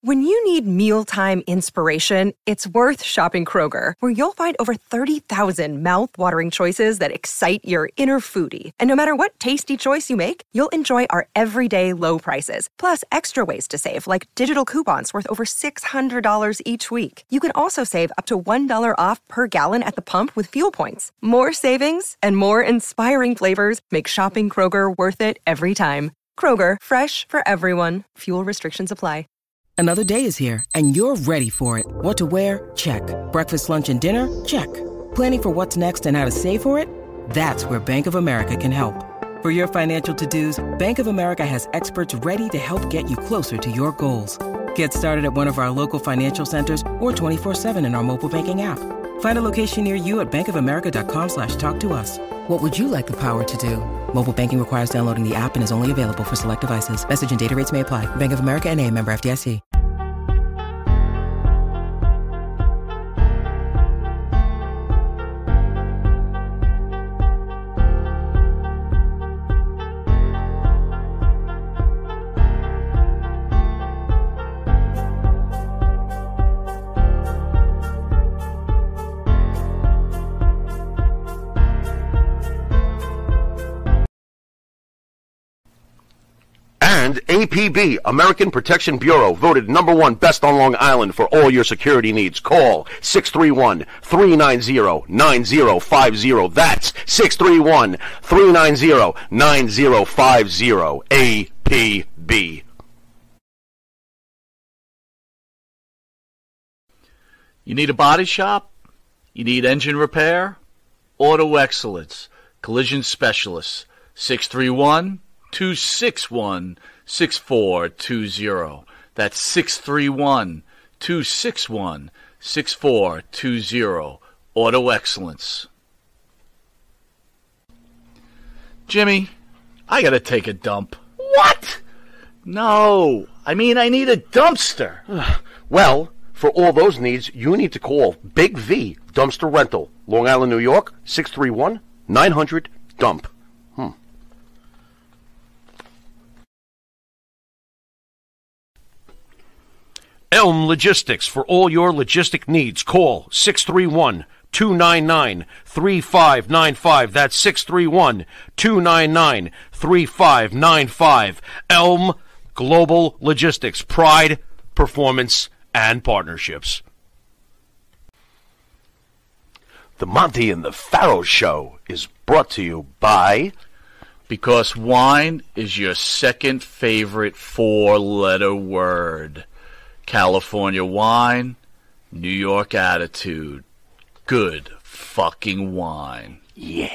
When you need mealtime inspiration, it's worth shopping Kroger, where you'll find over 30,000 mouth-watering choices that excite your inner foodie. And no matter what tasty choice you make, you'll enjoy our everyday low prices, plus extra ways to save, like digital coupons worth over $600 each week. You can also save up to $1 off per gallon at the pump with fuel points. More savings and more inspiring flavors make shopping Kroger worth it every time. Kroger, fresh for everyone. Fuel restrictions apply. Another day is here, and you're ready for it. What to wear? Check. Breakfast, lunch, and dinner? Check. Planning for what's next and how to save for it? That's where Bank of America can help. For your financial to-dos, Bank of America has experts ready to help get you closer to your goals. Get started at one of our local financial centers or 24/7 in our mobile banking app. Find a location near you at bankofamerica.com/talktous. What would you like the power to do? Mobile banking requires downloading the app and is only available for select devices. Message and data rates may apply. Bank of America N.A., member FDIC. And APB, American Protection Bureau, voted #1 best on Long Island for all your security needs. Call 631-390-9050. That's 631-390-9050. APB. You need a body shop? You need engine repair? Auto Excellence, Collision Specialists, 631-261-6420. That's 631-261-6420. Auto Excellence. Jimmy, I gotta take a dump. What? No, I mean I need a dumpster. Well, for all those needs, you need to call Big V Dumpster Rental, Long Island, New York, 631-900-DUMP. Elm Logistics, for all your logistic needs. Call 631-299-3595. That's 631-299-3595. Elm Global Logistics. Pride, performance, and partnerships. The Monty and the Pharaoh Show is brought to you by... Because wine is your second favorite four-letter word. California wine, New York attitude. Good fucking wine. Yeah.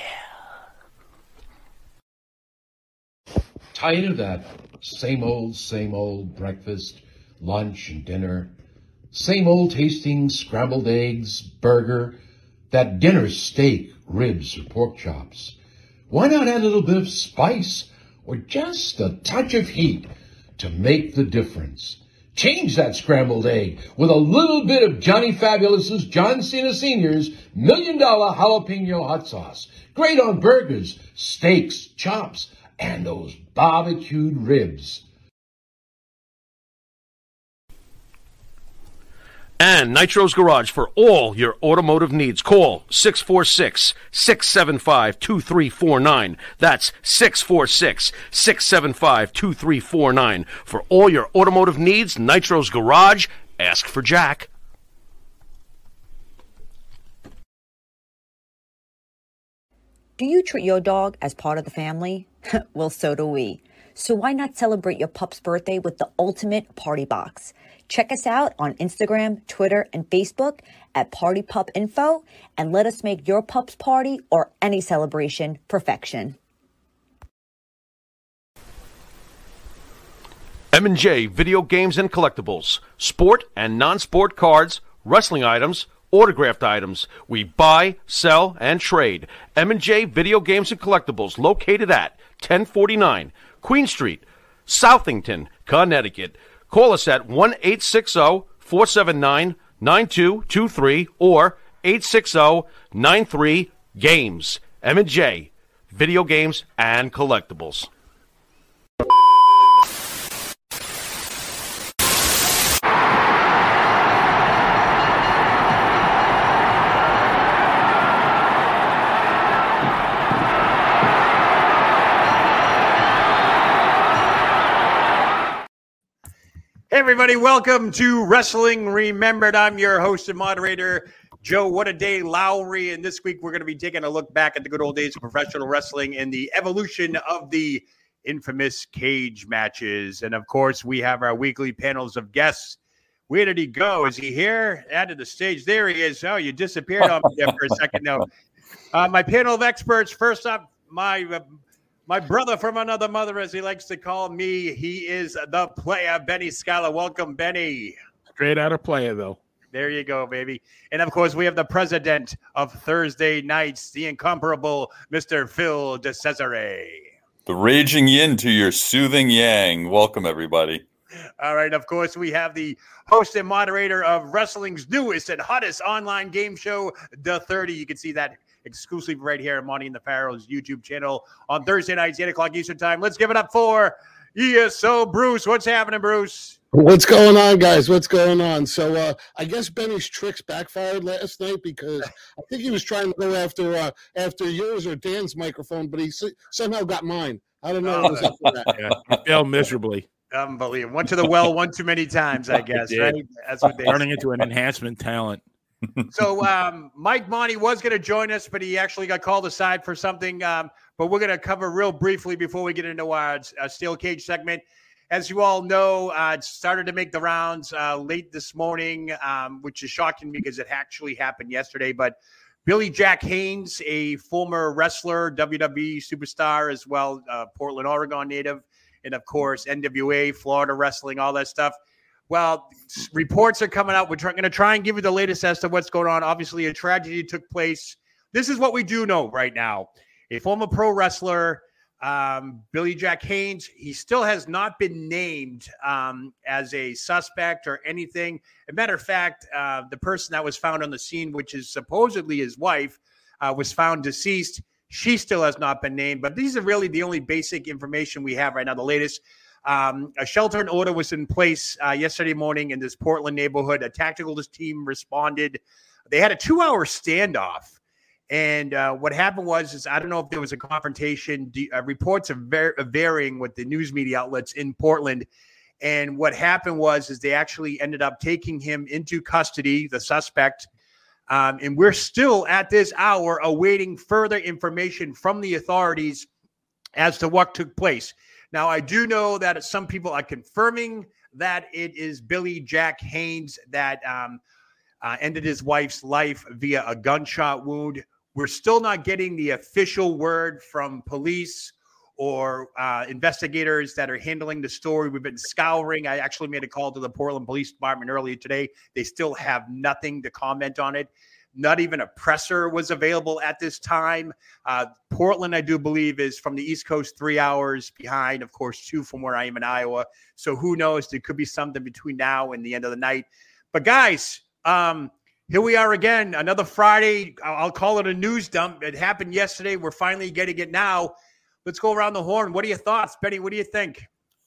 Tired of that same old breakfast, lunch, and dinner. Same old tasting scrambled eggs, burger, that dinner steak, ribs, or pork chops. Why not add a little bit of spice or just a touch of heat to make the difference? Change that scrambled egg with a little bit of Johnny Fabulous's John Cena Sr.'s $1 Million Jalapeno Hot Sauce. Great on burgers, steaks, chops, and those barbecued ribs. And Nitro's Garage for all your automotive needs. Call 646-675-2349. That's 646-675-2349. For all your automotive needs, Nitro's Garage. Ask for Jack. Do you treat your dog as part of the family? Well, so do we. So why not celebrate your pup's birthday with the ultimate party box? Check us out on Instagram, Twitter, and Facebook at Party Pup Info, and let us make your pup's party or any celebration perfection. M&J Video Games and Collectibles. Sport and non-sport cards, wrestling items, autographed items. We buy, sell, and trade. M&J Video Games and Collectibles, located at 1049 Queen Street, Southington, Connecticut. Call us at 1-860-479-9223 or 860-93-GAMES. M&J, Video Games and Collectibles. Hey, everybody. Welcome to Wrestling Remembered. I'm your host and moderator, Joe What a Day Lowry. And this week, we're going to be taking a look back at the good old days of professional wrestling and the evolution of the infamous cage matches. And, of course, we have our weekly panels of guests. Where did he go? Is he here? Added the stage. There he is. Oh, you disappeared on me there for a second. No. My panel of experts. First up, my brother from another mother, as he likes to call me. He is the player, Benny Scala. Welcome, Benny. Straight out of player, though. There you go, baby. And, of course, we have the president of Thursday nights, the incomparable Mr. Phil DeCesare. The raging yin to your soothing yang. Welcome, everybody. All right. Of course, we have the host and moderator of wrestling's newest and hottest online game show, The 30. You can see that exclusively right here on Monty and the Pharaoh's YouTube channel on Thursday nights, 8 o'clock Eastern time. Let's give it up for ESO Bruce. What's happening, Bruce? What's going on, guys? What's going on? So I guess Benny's tricks backfired last night because I think he was trying to go after yours or Dan's microphone, but he somehow got mine. I don't know what was up with that. Yeah, he failed miserably. Unbelievable. Went to the well one too many times, I guess, right? That's what they turning into an enhancement talent. So Mike Monty was going to join us, but he actually got called aside for something. But we're going to cover real briefly before we get into our steel cage segment. As you all know, it started to make the rounds late this morning, which is shocking because it actually happened yesterday. But Billy Jack Haynes, a former wrestler, WWE superstar as well, Portland, Oregon native, and, of course, NWA, Florida wrestling, all that stuff. Well, reports are coming out. We're going to try and give you the latest as to what's going on. Obviously, a tragedy took place. This is what we do know right now. A former pro wrestler, Billy Jack Haynes, he still has not been named as a suspect or anything. As a matter of fact, the person that was found on the scene, which is supposedly his wife, was found deceased. She still has not been named. But these are really the only basic information we have right now, the latest. A shelter in order was in place yesterday morning in this Portland neighborhood. A tactical team responded. They had a 2-hour standoff. And what happened was I don't know if there was a confrontation. Reports are varying with the news media outlets in Portland. And what happened was they actually ended up taking him into custody, the suspect. And we're still at this hour awaiting further information from the authorities as to what took place. Now, I do know that some people are confirming that it is Billy Jack Haynes that ended his wife's life via a gunshot wound. We're still not getting the official word from police or investigators that are handling the story. We've been scouring. I actually made a call to the Portland Police Department earlier today. They still have nothing to comment on it. Not even a presser was available at this time. Portland, I do believe, is from the East Coast 3 hours behind, of course, 2 from where I am in Iowa. So who knows? There could be something between now and the end of the night. But guys, here we are again, another Friday. I'll call it a news dump. It happened yesterday. We're finally getting it now. Let's go around the horn. What are your thoughts, Benny? What do you think?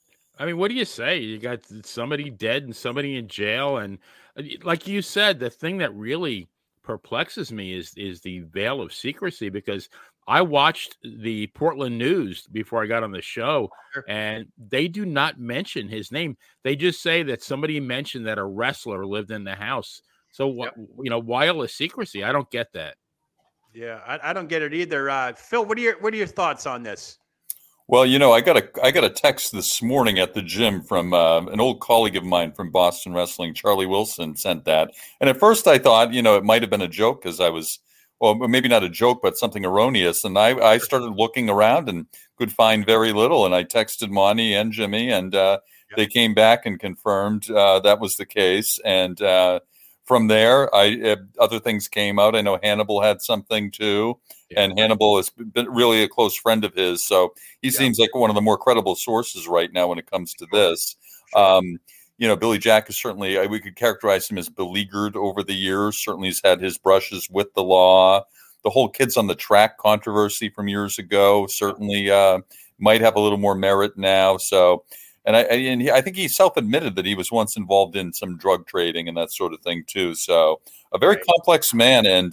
I mean, what do you say? You got somebody dead and somebody in jail. And like you said, the thing that really perplexes me is the veil of secrecy, because I watched the Portland news before I got on the show, and they do not mention his name. They just say that somebody mentioned that a wrestler lived in the house. So, why all the secrecy? I don't get that. Yeah, I don't get it either. Phil, what are your thoughts on this? Well, I got a text this morning at the gym from an old colleague of mine from Boston Wrestling, Charlie Wilson, sent that. And at first I thought, it might have been a joke because I was, well, maybe not a joke, but something erroneous. And I started looking around and could find very little. And I texted Monty and Jimmy, and they came back and confirmed that was the case. And from there, other things came out. I know Hannibal had something too. And Hannibal has been really a close friend of his. So he seems like one of the more credible sources right now when it comes to this. Billy Jack is certainly, we could characterize him as beleaguered over the years. Certainly he's had his brushes with the law. The whole kids on the track controversy from years ago certainly might have a little more merit now. So And I think he self-admitted that he was once involved in some drug trading and that sort of thing too. So a very complex man, and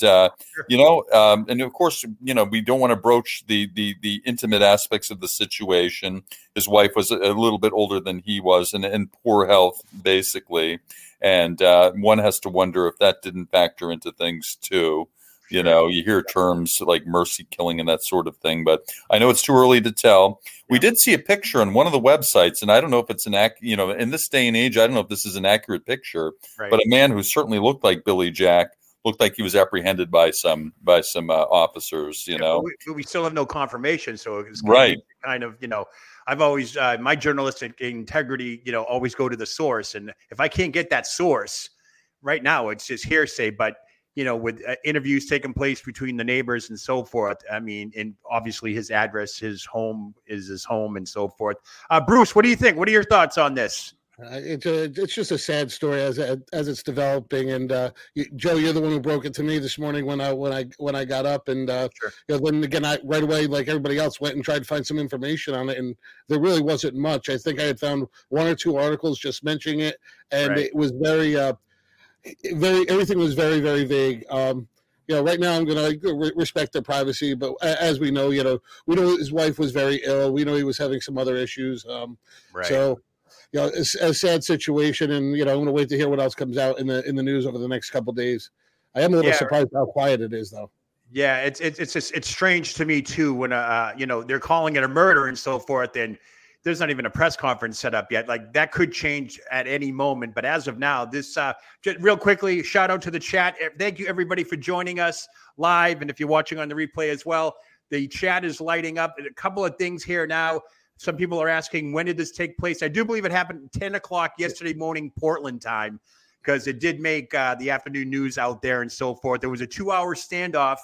and of course, we don't want to broach the intimate aspects of the situation. His wife was a little bit older than he was, and in poor health, basically. And one has to wonder if that didn't factor into things too. You hear terms like mercy killing and that sort of thing, but I know it's too early to tell. We did see a picture on one of the websites, and I don't know if it's in this day and age, I don't know if this is an accurate picture, but a man who certainly looked like Billy Jack looked like he was apprehended by some officers. But we still have no confirmation, so it's kind of I've always my journalistic integrity, always go to the source, and if I can't get that source right now, it's just hearsay, but. With interviews taking place between the neighbors and so forth. I mean, and obviously his address, his home is his home and so forth. Bruce, what do you think? What are your thoughts on this? It's just a sad story as it's developing. And Joe, you're the one who broke it to me this morning when I got up. And then again, I right away, like everybody else, went and tried to find some information on it, and there really wasn't much. I think I had found one or two articles just mentioning it, and it was everything was very, very vague. Right now I'm going to respect their privacy, but as we know, we know his wife was very ill. We know he was having some other issues. So, it's a sad situation, and I'm going to wait to hear what else comes out in the news over the next couple of days. I am a little surprised how quiet it is, though. Yeah, it's strange to me too when they're calling it a murder and so forth, and there's not even a press conference set up yet. Like that could change at any moment. But as of now, this just real quickly, shout out to the chat. Thank you everybody for joining us live. And if you're watching on the replay as well, the chat is lighting up. And a couple of things here now. Some people are asking, when did this take place? I do believe it happened at 10 o'clock yesterday morning, Portland time, because it did make the afternoon news out there and so forth. There was a 2-hour standoff.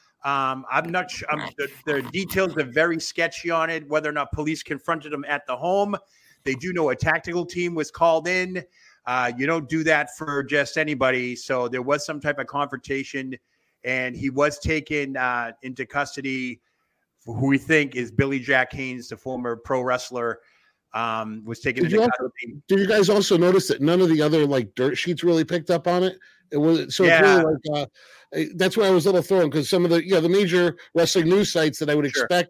I'm not sure. The details are very sketchy on it, whether or not police confronted him at the home. They do know a tactical team was called in. You don't do that for just anybody. So there was some type of confrontation, and he was taken into custody. Who we think is Billy Jack Haynes, the former pro wrestler, was taken into custody. Did you guys also notice that none of the other dirt sheets really picked up on it? It was so. It's really that's why I was a little thrown, because some of the major wrestling news sites that I would expect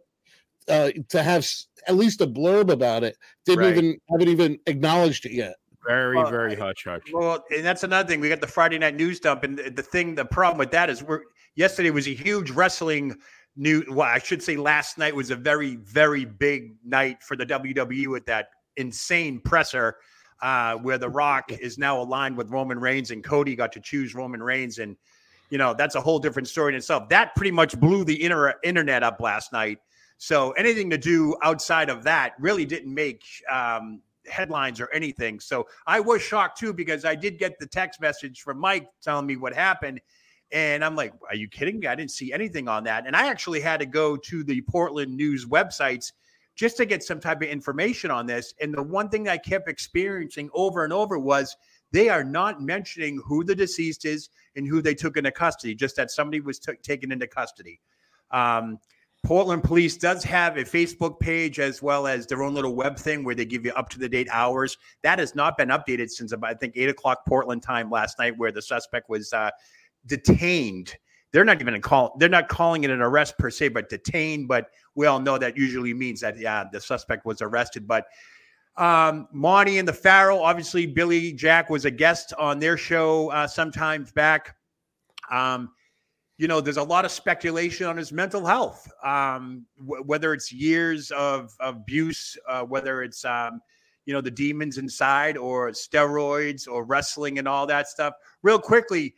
to have at least a blurb about it haven't even acknowledged it yet. Very hush hush. Well, and that's another thing. We got the Friday night news dump, and the problem with that is yesterday was a huge wrestling news. Well, I should say last night was a very, very big night for the WWE with that insane presser where The Rock is now aligned with Roman Reigns, and Cody got to choose Roman Reigns, and that's a whole different story in itself. That pretty much blew the internet up last night. So anything to do outside of that really didn't make headlines or anything. So I was shocked too, because I did get the text message from Mike telling me what happened. And I'm like, are you kidding me? I didn't see anything on that. And I actually had to go to the Portland news websites just to get some type of information on this. And the one thing I kept experiencing over and over was they are not mentioning who the deceased is and who they took into custody, just that somebody was taken into custody. Portland Police does have a Facebook page as well as their own little web thing where they give you up-to-the-date hours. That has not been updated since about, I think, 8 o'clock Portland time last night, where the suspect was detained. They're not calling it an arrest per se, but detained. But we all know that usually means that the suspect was arrested. But Monty and the Pharaoh, obviously Billy Jack was a guest on their show sometimes back. There's a lot of speculation on his mental health, whether it's years of abuse, whether it's the demons inside, or steroids, or wrestling and all that stuff. Real quickly,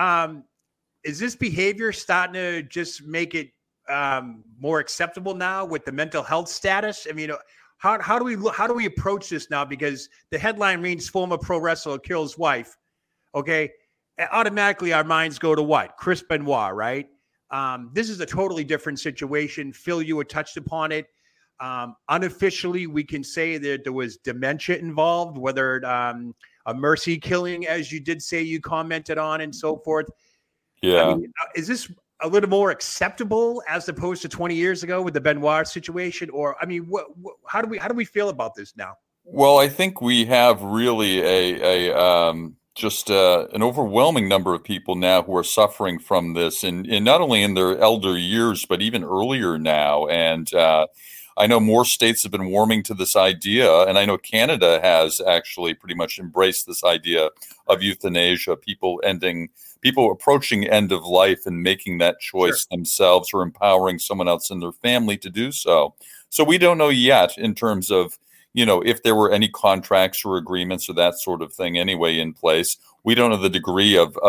is this behavior starting to just make it more acceptable now with the mental health status? I mean, how do we approach this now? Because the headline reads former pro wrestler kills wife. Okay. Automatically our minds go to what? Chris Benoit, right? This is a totally different situation. Phil, you had touched upon it. Unofficially, we can say that there was dementia involved, whether a mercy killing, as you did say, you commented on, and so forth. Yeah. I mean, is this a little more acceptable as opposed to 20 years ago with the Benoit situation? Or, I mean, how do we feel about this now? Well, I think we have really just an overwhelming number of people now who are suffering from this, and not only in their elder years, but even earlier now. And I know more states have been warming to this idea, and I know Canada has actually pretty much embraced this idea of euthanasia, people approaching end of life and making that choice themselves, or empowering someone else in their family to do so. So we don't know yet in terms of, if there were any contracts or agreements or that sort of thing anyway in place. We don't know the degree of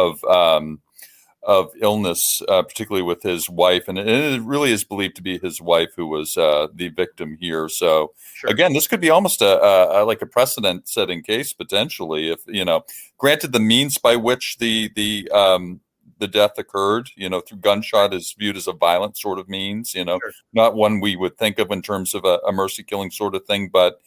illness, particularly with his wife. And it really is believed to be his wife who was the victim here. So again, this could be almost like a precedent setting case potentially, if, granted the means by which the death occurred, through gunshot is viewed as a violent sort of means, not one we would think of in terms of a mercy killing sort of thing. But,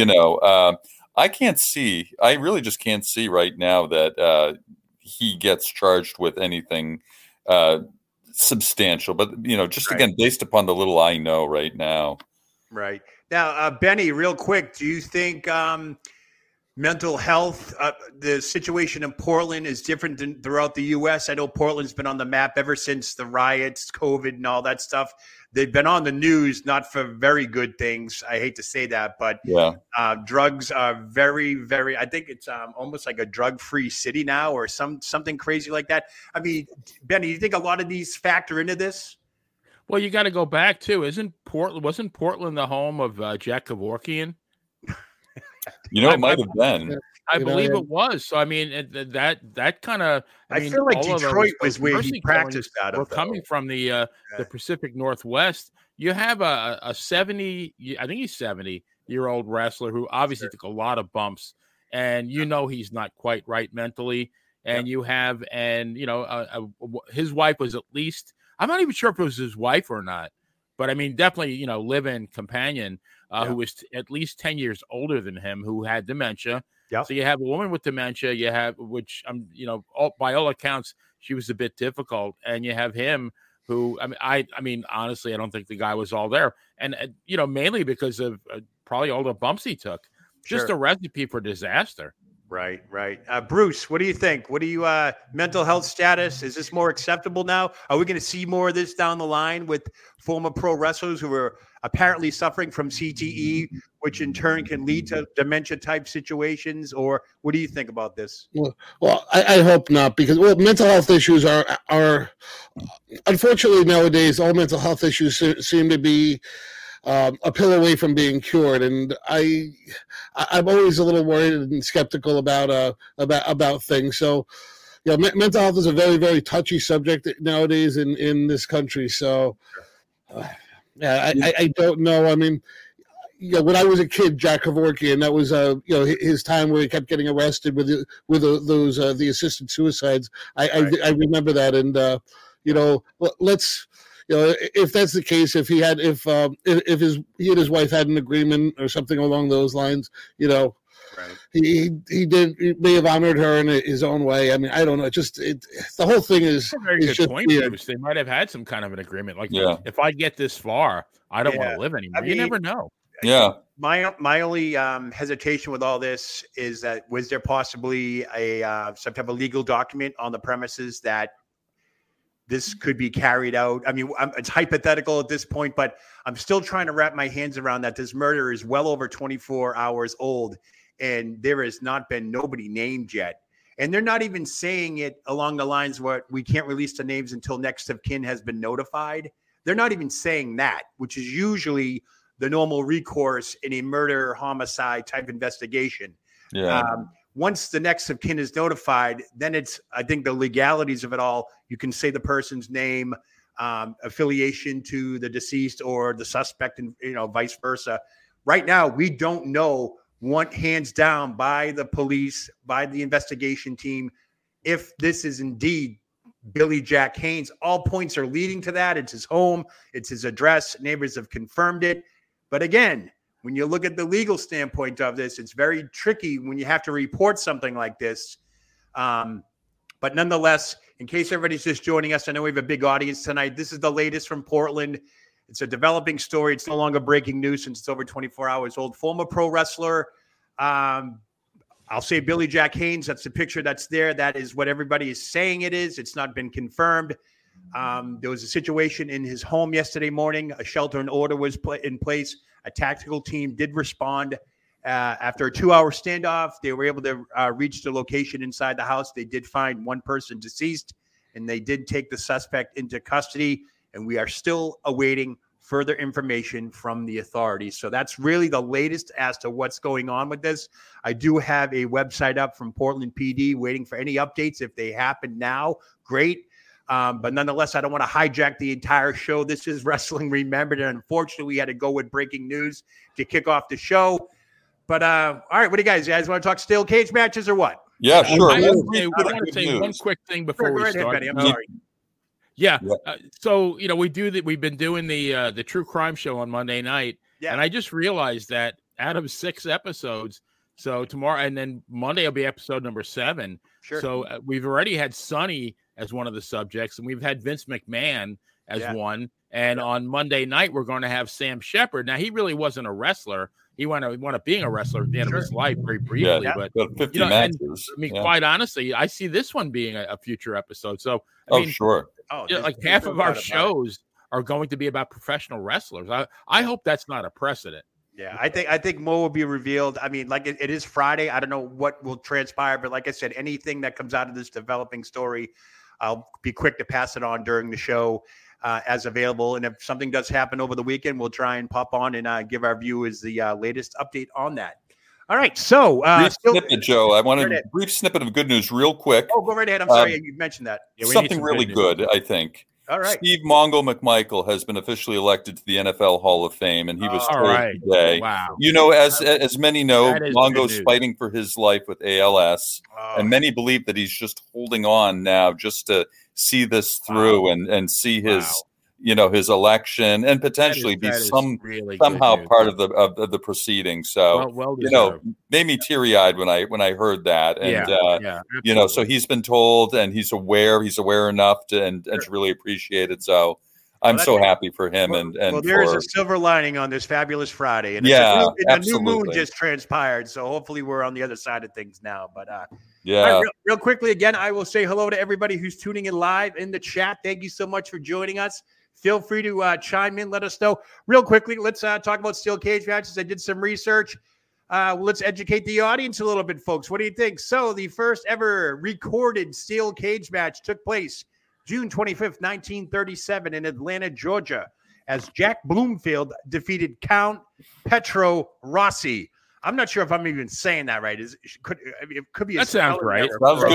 I really just can't see right now that he gets charged with anything substantial. But, again, based upon the little I know right now. Right. Now, Benny, real quick, do you think mental health, the situation in Portland is different than throughout the U.S.? I know Portland's been on the map ever since the riots, COVID, and all that stuff. They've been on the news, not for very good things. I hate to say that, but drugs are very, very, I think it's almost like a drug-free city now, or something crazy like that. I mean, Benny, do you think a lot of these factor into this? Well, you got to go back too. Wasn't Portland the home of Jack Kevorkian? It might have been. I believe it was. So I mean, that kind of. I feel like Detroit was where he practiced out of. We're coming from the Pacific Northwest. You have a 70, I think he's 70-year-old wrestler who obviously took a lot of bumps, and he's not quite right mentally. And you have, his wife was at least. I'm not even sure if it was his wife or not, but I mean, definitely, live-in companion. Who was at least 10 years older than him, who had dementia. So you have a woman with dementia, which by all accounts, she was a bit difficult. And you have him who, I mean, honestly, I don't think the guy was all there. And, mainly because of probably all the bumps he took. Just a recipe for disaster. Right. Bruce, what do you think? What do you, mental health status? Is this more acceptable now? Are we going to see more of this down the line with former pro wrestlers who are apparently suffering from CTE, which in turn can lead to dementia type situations? Or what do you think about this? Well, I hope not, because mental health issues are unfortunately nowadays, all mental health issues seem to be a pill away from being cured, and I'm always a little worried and skeptical about things. So, mental health is a very, very touchy subject nowadays in this country. So, I don't know. I mean, when I was a kid, Jack Kevorkian, that was his time where he kept getting arrested with those the assisted suicides. I remember that, and let's. If that's the case, if he and his wife had an agreement or something along those lines, he may have honored her in his own way. I mean, I don't know. The whole thing is a very good point, Bruce. They might have had some kind of an agreement. Like, if I get this far, I don't want to live anymore. You never know. Yeah. My only hesitation with all this is that was there possibly some type of legal document on the premises that this could be carried out? I mean, it's hypothetical at this point, but I'm still trying to wrap my hands around that. This murder is well over 24 hours old, and there has not been nobody named yet. And they're not even saying it along the lines where we can't release the names until next of kin has been notified. They're not even saying that, which is usually the normal recourse in a murder, homicide type investigation. Yeah. Once the next of kin is notified, then it's, I think, the legalities of it all. You can say the person's name, affiliation to the deceased or the suspect, and vice versa. Right now, we don't know, hands down by the police, by the investigation team, if this is indeed Billy Jack Haynes. All points are leading to that. It's his home. It's his address. Neighbors have confirmed it. But again, when you look at the legal standpoint of this, it's very tricky when you have to report something like this. But nonetheless, in case everybody's just joining us, I know we have a big audience tonight. This is the latest from Portland. It's a developing story. It's no longer breaking news since it's over 24 hours old. Former pro wrestler I'll say Billy Jack Haynes. That's the picture that's there. That is what everybody is saying it is. It's not been confirmed. There was a situation in his home yesterday morning. A shelter in order was in place. A tactical team did respond. After a 2-hour standoff, they were able to reach the location inside the house. They did find one person deceased, and they did take the suspect into custody. And we are still awaiting further information from the authorities. So that's really the latest as to what's going on with this. I do have a website up from Portland PD waiting for any updates. If they happen now, great. But nonetheless, I don't want to hijack the entire show. This is Wrestling Remembered, and unfortunately, we had to go with breaking news to kick off the show. But all right, what do you guys want to talk steel cage matches or what? Yeah, sure. I want to say one quick thing before we start. Benny, I'm sorry. Yeah. So, we've been doing the true crime show on Monday night. Yeah. And I just realized that out of 6 episodes, so tomorrow and then Monday will be episode number 7. Sure. So we've already had Sonny as one of the subjects, and we've had Vince McMahon as one. And on Monday night, we're going to have Sam Shepard. Now, he really wasn't a wrestler. He wound up being a wrestler at the end of his life very briefly. But 50 matches. And, quite honestly, I see this one being a future episode. So, sure. Like half of our shows are going to be about professional wrestlers. I hope that's not a precedent. Yeah, I think more will be revealed. I mean, like it is Friday. I don't know what will transpire, but like I said, anything that comes out of this developing story, I'll be quick to pass it on during the show as available. And if something does happen over the weekend, we'll try and pop on and give our viewers the latest update on that. All right, so snippet, Joe. I wanted a brief snippet of good news, real quick. Oh, go right ahead. I'm sorry, you mentioned that. Yeah, something really good, I think. All right. Steve Mongo McMichael has been officially elected to the NFL Hall of Fame, and he was told today. Wow. As many know, Mongo's fighting for his life with ALS, and many believe that he's just holding on now just to see this through and see his his election and potentially be somehow part of the proceedings. So made me teary eyed when I heard that. And so he's been told, and he's aware enough to really appreciate it. So I'm so happy for him. There is a silver lining on this fabulous Friday, and a new moon just transpired. So hopefully we're on the other side of things now. But right, real quickly again, I will say hello to everybody who's tuning in live in the chat. Thank you so much for joining us. Feel free to chime in. Let us know. Real quickly, let's talk about steel cage matches. I did some research. Let's educate the audience a little bit, folks. What do you think? So the first ever recorded steel cage match took place June 25th, 1937 in Atlanta, Georgia, as Jack Bloomfield defeated Count Petro Rossi. I'm not sure if I'm even saying that right. It could be. That sounds right.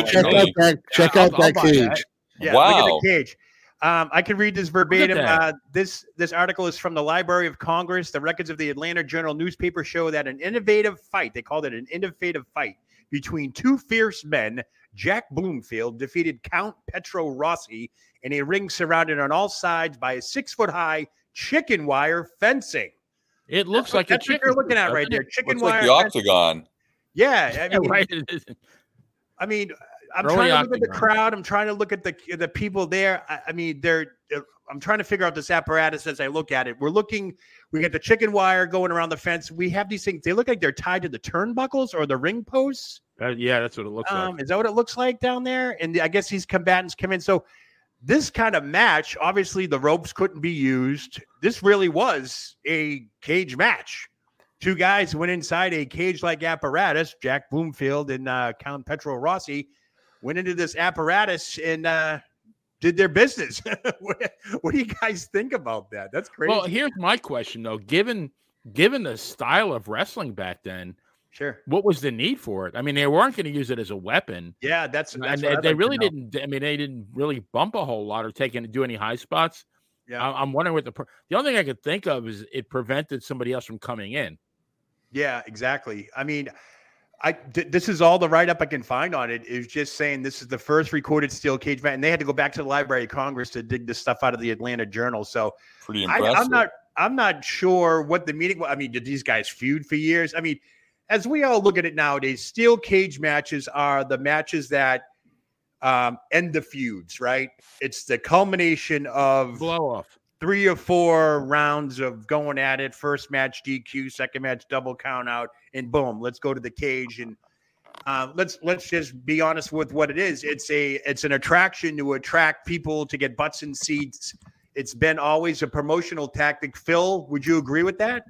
Check out that cage. Yeah, wow. Look at the cage. I can read this verbatim. This article is from the Library of Congress. The records of the Atlanta Journal newspaper show that an innovative fight, they called it an innovative fight, between two fierce men, Jack Bloomfield defeated Count Petro Rossi in a ring surrounded on all sides by a 6-foot-high chicken wire fencing. It looks like that's what you're looking at right there. Chicken wire. Like the octagon. Yeah. I mean, I'm trying to look at the crowd. I'm trying to look at the people there. I'm trying to figure out this apparatus as I look at it. We got the chicken wire going around the fence. We have these things. They look like they're tied to the turnbuckles or the ring posts. That's what it looks like. Is that what it looks like down there? And I guess these combatants come in. So this kind of match, obviously the ropes couldn't be used. This really was a cage match. Two guys went inside a cage-like apparatus. Jack Bloomfield and Count Petro Rossi went into this apparatus and did their business. What do you guys think about that? That's crazy. Well, here's my question, though. Given the style of wrestling back then, sure, what was the need for it? I mean, they weren't going to use it as a weapon. Yeah, that's and they really didn't. I mean, they didn't really bump a whole lot or do any high spots. Yeah, I'm wondering what the only thing I could think of is it prevented somebody else from coming in. Yeah, exactly. I mean, this is all the write-up I can find on it. It was just saying this is the first recorded steel cage match, and they had to go back to the Library of Congress to dig this stuff out of the Atlanta Journal. So pretty impressive. I'm not sure what the meeting. I mean, did these guys feud for years? I mean, as we all look at it nowadays, steel cage matches are the matches that end the feuds, right? It's the culmination of blow off. 3 or 4 rounds of going at it. First match DQ, second match double count out, and boom, let's go to the cage. And let's just be honest with what it is. It's an attraction to attract people to get butts in seats. It's been always a promotional tactic. Phil, would you agree with that?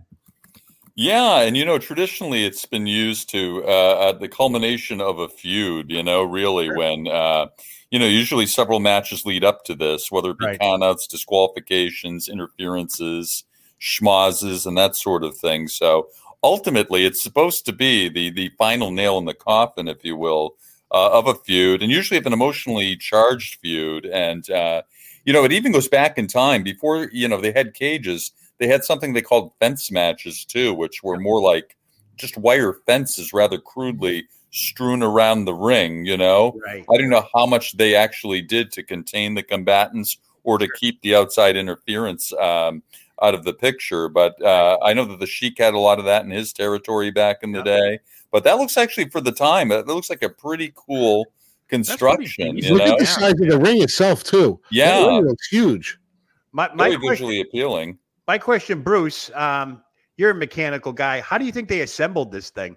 Yeah, and traditionally it's been used to at the culmination of a feud. Really Sure. when usually several matches lead up to this, whether it be Right. countouts, disqualifications, interferences, schmozzes, and that sort of thing. So ultimately, it's supposed to be the final nail in the coffin, if you will, of a feud, and usually of an emotionally charged feud. And it even goes back in time before they had cages. They had something they called fence matches too, which were more like just wire fences, rather crudely strewn around the ring. Right. I don't know how much they actually did to contain the combatants or to keep the outside interference out of the picture. But I know that the Sheik had a lot of that in his territory back in the day. But that looks actually, for the time, it looks like a pretty cool construction. Look at the size of the ring itself too. Yeah, that ring looks huge. Very visually appealing. My question, Bruce, you're a mechanical guy. How do you think they assembled this thing?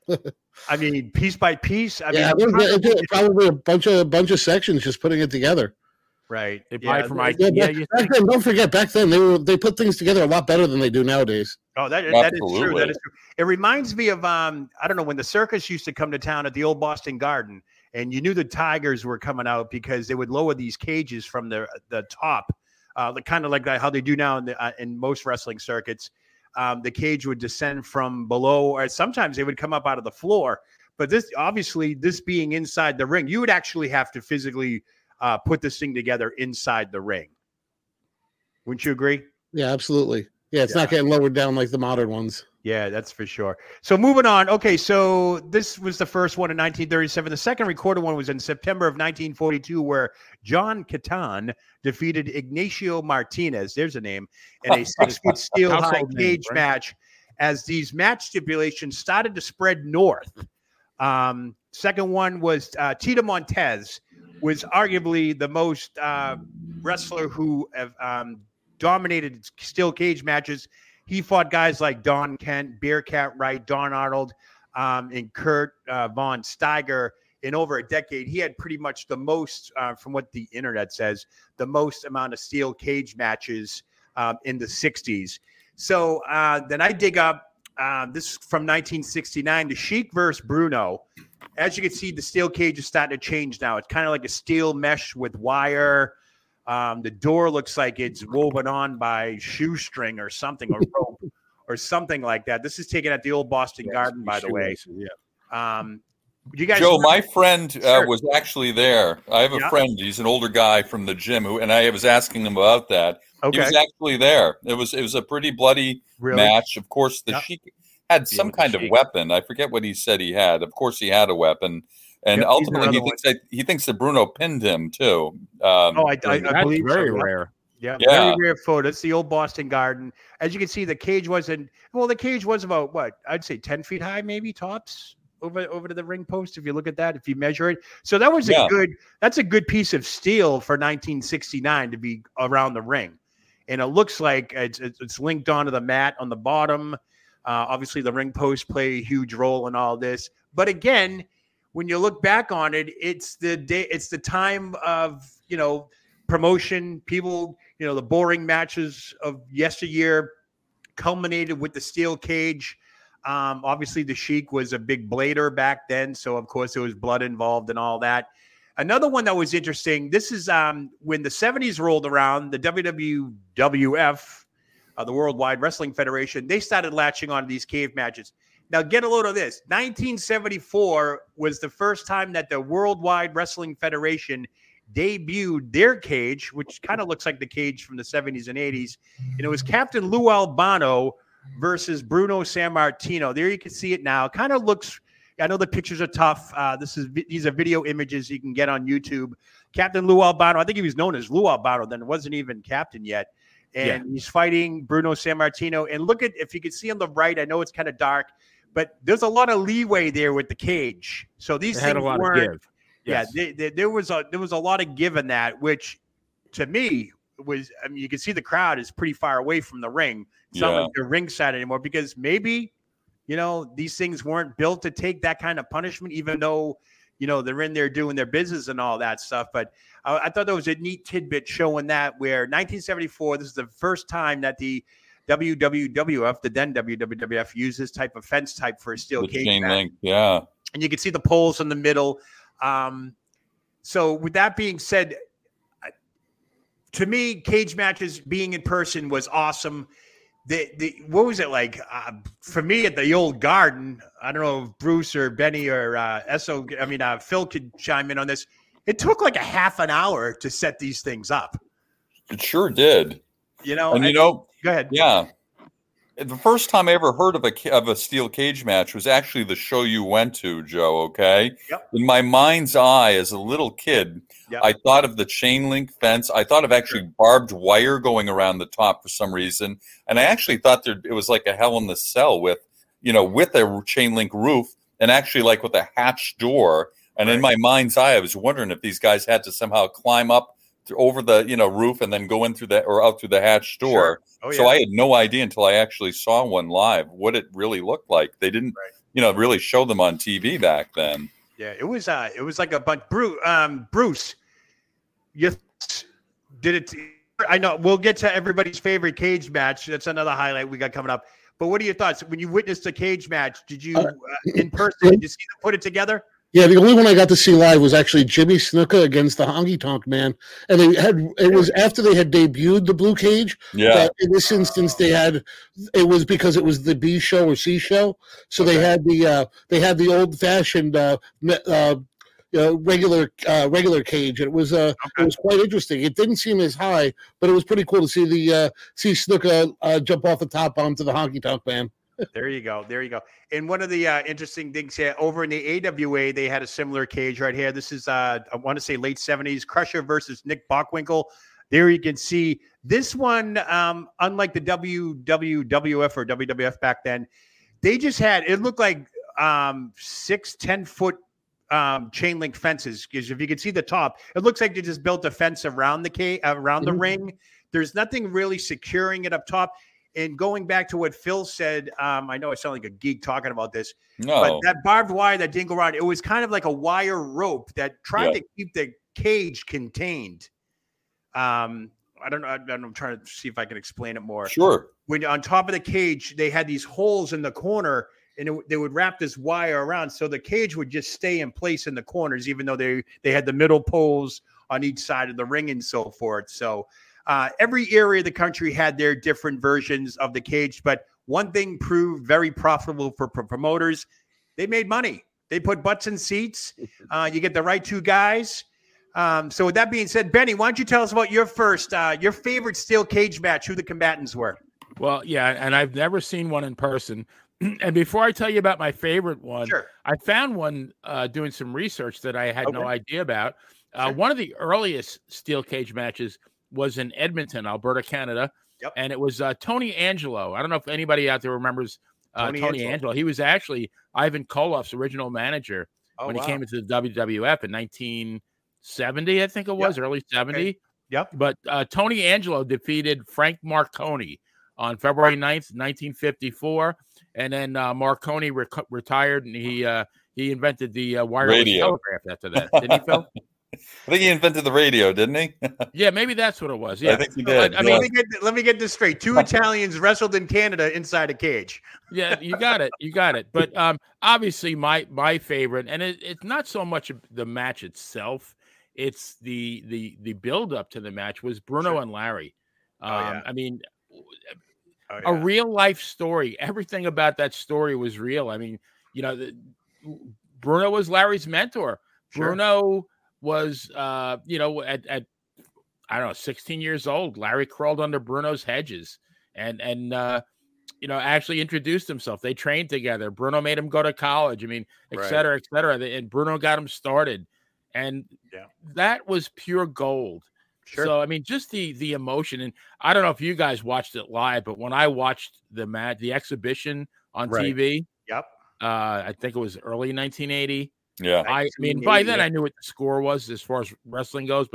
I mean, piece by piece. It's probably a bunch of sections just putting it together. Right. They buy from Back then, don't forget, back then they put things together a lot better than they do nowadays. Oh, that is true. That is true. It reminds me of I don't know, when the circus used to come to town at the old Boston Garden, and you knew the tigers were coming out because they would lower these cages from the top, kind of like how they do now in most wrestling circuits. The cage would descend from below, or sometimes they would come up out of the floor. But this being inside the ring, you would actually have to physically put this thing together inside the ring. Wouldn't you agree? Yeah, absolutely. Yeah, it's not getting lowered down like the modern ones. Yeah, that's for sure. So moving on. Okay, so this was the first one in 1937. The second recorded one was in September of 1942, where John Catan defeated Ignacio Martinez, there's a name, in a 6-foot steel high cage match as these match stipulations started to spread north. Second one was Tito Montez, was arguably the most wrestler who have dominated steel cage matches. He fought guys like Don Kent, Bearcat Wright, Don Arnold, and Kurt Von Steiger in over a decade. He had pretty much the most, from what the internet says, the most amount of steel cage matches in the 60s. So then I dig up this from 1969, the Sheik versus Bruno. As you can see, the steel cage is starting to change now. It's kind of like a steel mesh with wire. The door looks like it's woven on by shoestring or something, or rope or something like that. This is taken at the old Boston Garden, by the way. You guys, Joe, my friend was actually there. I have a friend. He's an older guy from the gym, and I was asking him about that. Okay. He was actually there. It was a pretty bloody match. Of course, the Sheik had some kind of weapon. I forget what he said he had. Of course, he had a weapon. And ultimately, he thinks that Bruno pinned him too. I believe very so. rare. Yeah, very rare photo. It's the old Boston Garden. As you can see, the cage was about what? I'd say 10 feet high, maybe tops over to the ring post. If you look at that, if you measure it, so that was that's a good piece of steel for 1969 to be around the ring, and it looks like it's linked onto the mat on the bottom. Obviously, the ring posts play a huge role in all this, but again, when you look back on it, it's the time of, promotion. People, the boring matches of yesteryear culminated with the steel cage. Obviously, the Sheik was a big blader back then, so of course there was blood involved and all that. Another one that was interesting, this is when the 70s rolled around, the WWF, the Worldwide Wrestling Federation, they started latching on to these cave matches. Now, get a load of this. 1974 was the first time that the Worldwide Wrestling Federation debuted their cage, which kind of looks like the cage from the 70s and 80s. And it was Captain Lou Albano versus Bruno Sammartino. There you can see it now. Kind of looks, I know the pictures are tough. These are video images you can get on YouTube. Captain Lou Albano, I think he was known as Lou Albano then. It wasn't even captain yet. And he's fighting Bruno Sammartino. And look at, if you can see on the right, I know it's kind of dark, but there's a lot of leeway there with the cage. So these things had a lot of give. Yes. Yeah, there was a lot of give in that, which to me was, I mean, you can see the crowd is pretty far away from the ring. It's not like they're ringside anymore because maybe, these things weren't built to take that kind of punishment, even though, they're in there doing their business and all that stuff. But I thought that was a neat tidbit showing that where 1974, this is the first time that the WWF, the then WWF, used this type of fence type for a steel cage chain match. link, yeah. And you can see the poles in the middle. So with that being said, to me, cage matches being in person was awesome. What was it like for me at the old Garden? I don't know if Bruce or Benny or Phil could chime in on this. It took like a half an hour to set these things up. It sure did. Go ahead. Yeah. The first time I ever heard of a steel cage match was actually the show you went to, Joe, okay? Yep. In my mind's eye as a little kid, I thought of the chain link fence. I thought of actually barbed wire going around the top for some reason. And I actually thought it was like a Hell in the Cell with a chain link roof and actually like with a hatch door. And in my mind's eye, I was wondering if these guys had to somehow climb up over the roof and then go in through that or out through the hatch door. So I had no idea until I actually saw one live what it really looked like. They didn't really show them on TV back then. Yeah, it was like a bunch. Bruce, you did it. I know we'll get to everybody's favorite cage match. That's another highlight we got coming up. But what are your thoughts when you witnessed a cage match? Did you in person? Did you see them put it together? Yeah, the only one I got to see live was actually Jimmy Snuka against the Honky Tonk Man, and it was after they had debuted the Blue Cage. Yeah. In this instance, it was because it was the B show or C show, so they had the old fashioned regular cage. It was quite interesting. It didn't seem as high, but it was pretty cool to see Snuka jump off the top onto the Honky Tonk Man. There you go. And one of the interesting things here, over in the AWA, they had a similar cage right here. This is, I want to say late 70s, Crusher versus Nick Bockwinkel. There you can see this one, unlike the WWF or WWF back then, they just had, it looked like 6-10-foot chain link fences. Because if you can see the top, it looks like they just built a fence around the ring. There's nothing really securing it up top. And going back to what Phil said, I know I sound like a geek talking about this, but that barbed wire that didn't go around, it was kind of like a wire rope that tried to keep the cage contained. I don't know. I'm trying to see if I can explain it more. Sure. When on top of the cage, they had these holes in the corner, and they would wrap this wire around, so the cage would just stay in place in the corners, even though they had the middle poles on each side of the ring and so forth. So. Every area of the country had their different versions of the cage, but one thing proved very profitable for promoters. They made money. They put butts in seats. You get the right two guys. So with that being said, Benny, why don't you tell us about your favorite steel cage match, who the combatants were? Well, yeah, and I've never seen one in person. And before I tell you about my favorite one, I found one doing some research that I had no idea about. One of the earliest steel cage matches was in Edmonton, Alberta, Canada. And it was Tony Angelo. I don't know if anybody out there remembers Tony Angelo. He was actually Ivan Koloff's original manager when he came into the WWF in 1970, I think it was, early 70. Okay. Yep. But Tony Angelo defeated Frank Marconi on February 9th, 1954. And then Marconi retired, and he invented the wireless telegraph after that. Didn't he, Phil? I think he invented the radio, didn't he? Yeah, maybe that's what it was. Yeah, I think he did. I mean, let me get this straight. Two Italians wrestled in Canada inside a cage. Yeah, you got it. But obviously, my favorite, and it's not so much the match itself; it's the build up to the match was Bruno and Larry. I mean, a real life story. Everything about that story was real. I mean, Bruno was Larry's mentor. Bruno was, at I don't know, 16 years old. Larry crawled under Bruno's hedges and actually introduced himself. They trained together. Bruno made him go to college. I mean, et cetera, et cetera. And Bruno got him started. And that was pure gold. Sure. So, I mean, just the emotion. And I don't know if you guys watched it live, but when I watched the exhibition on TV, I think it was early 1980. Yeah. I mean, by then I knew what the score was as far as wrestling goes, but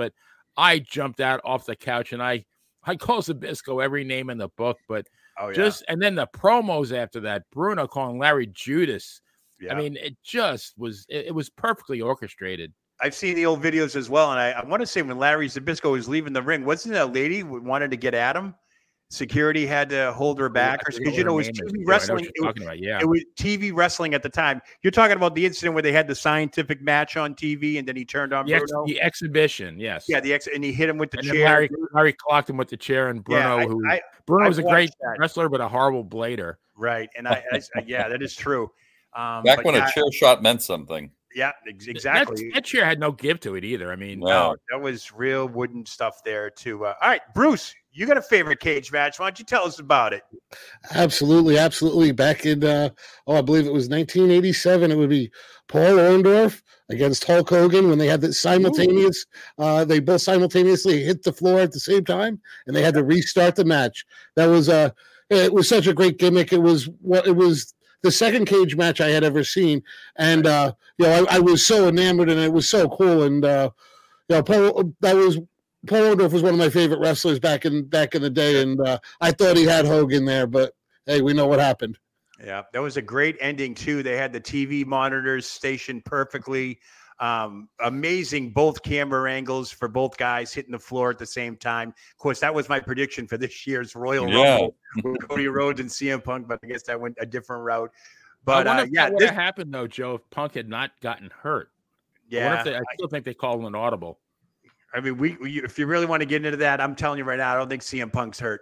I jumped out off the couch and I call Zbyszko every name in the book, but and then the promos after that, Bruno calling Larry Judas. Yeah. I mean, it just was, it was perfectly orchestrated. I've seen the old videos as well, and I want to say when Larry Zbyszko was leaving the ring, wasn't it a lady who wanted to get at him? Security had to hold her back because it was TV wrestling. It was TV wrestling at the time. You're talking about the incident where they had the scientific match on TV, and then he turned on Bruno. The exhibition, yes. Yeah, and he hit him with the chair. Larry clocked him with the chair, and Bruno, Bruno was a great wrestler, but a horrible blader. Right, and yeah, that is true. Back when a chair shot meant something. Yeah, exactly. That chair had no give to it either. I mean, no, that was real wooden stuff there too. All right, Bruce, you got a favorite cage match? Why don't you tell us about it? Absolutely. Back in, I believe it was 1987. It would be Paul Orndorff against Hulk Hogan when they had the simultaneous. They both simultaneously hit the floor at the same time, and they had to restart the match. That was it was such a great gimmick. It was the second cage match I had ever seen, and I was so enamored, and it was so cool. And Paul Orndorff was one of my favorite wrestlers back in the day, and I thought he had Hogan there, but hey, we know what happened. Yeah, that was a great ending too. They had the TV monitors stationed perfectly. Amazing both camera angles for both guys hitting the floor at the same time. Of course, that was my prediction for this year's Royal Rumble with Cody Rhodes and CM Punk, but I guess I went a different route. But I wonder what would have happened though, Joe, if Punk had not gotten hurt. Yeah, I still think they called an audible. I mean, if you really want to get into that, I'm telling you right now, I don't think CM Punk's hurt.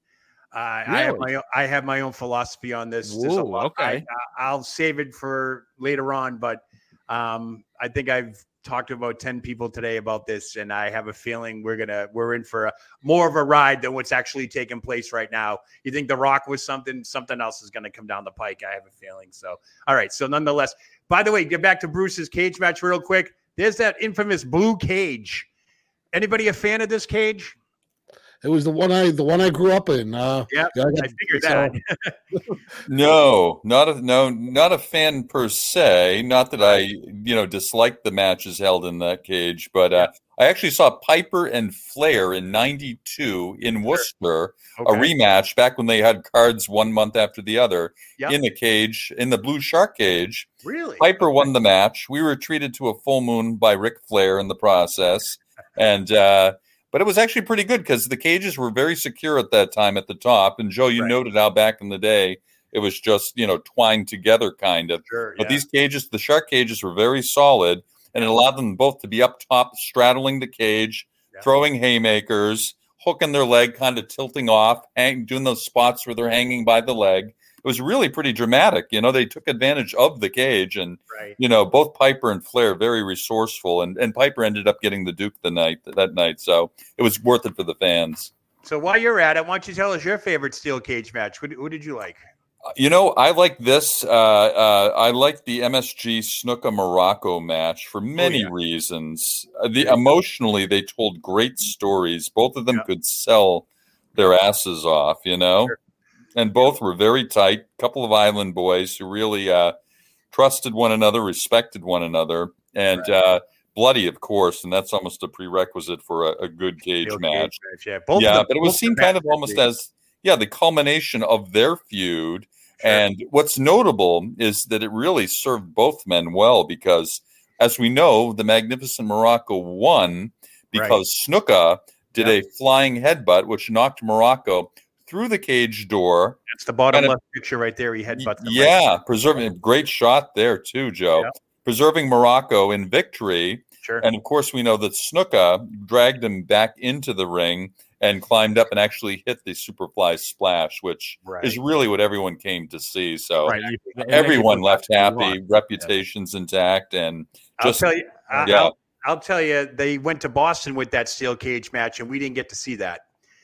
Really? I have my own philosophy on this. Ooh, okay. I'll save it for later on, but I think I've talked to about 10 people today about this, and I have a feeling we're in for more of a ride than what's actually taking place right now. You think The Rock was something else is going to come down the pike. I have a feeling. So, all right. So nonetheless, by the way, get back to Bruce's cage match real quick. There's that infamous blue cage. Anybody a fan of this cage? It was the one I grew up in. I figured that. No, not a fan per se. Not that I dislike the matches held in that cage, but I actually saw Piper and Flair in '92 in Worcester, a rematch back when they had cards 1 month after the other in the cage, in the blue shark cage. Really? Piper won the match. We were treated to a full moon by Ric Flair in the process, and. But it was actually pretty good because the cages were very secure at that time at the top. And Joe, you noted how back in the day it was just twined together kind of. Sure, but these cages, the shark cages, were very solid, and it allowed them both to be up top, straddling the cage, throwing haymakers, hooking their leg, kind of tilting off, doing those spots where they're hanging by the leg. It was really pretty dramatic. They took advantage of the cage, and both Piper and Flair very resourceful, and Piper ended up getting the Duke that night. So it was worth it for the fans. So while you're at it, why don't you tell us your favorite steel cage match? Who did you like? I like this. I like the MSG Snuka Morocco match for many reasons. Emotionally, they told great stories. Both of them could sell their asses off, Sure. And both were very tight. A couple of island boys who really trusted one another, respected one another, and bloody, of course. And that's almost a prerequisite for a good cage match. But it was seen kind of almost as the culmination of their feud. Sure. And what's notable is that it really served both men well because, as we know, the Magnificent Morocco won because Snuka did a flying headbutt, which knocked Morocco through the cage door. That's the bottom left picture right there. He headbutts. Preserving a great shot there too, Joe. Yeah. Preserving Morocco in victory. Sure. And of course, we know that Snuka dragged him back into the ring and climbed up and actually hit the Superfly splash, which is really what everyone came to see. So everyone left happy, reputations intact, and just I'll tell you, they went to Boston with that steel cage match, and we didn't get to see that.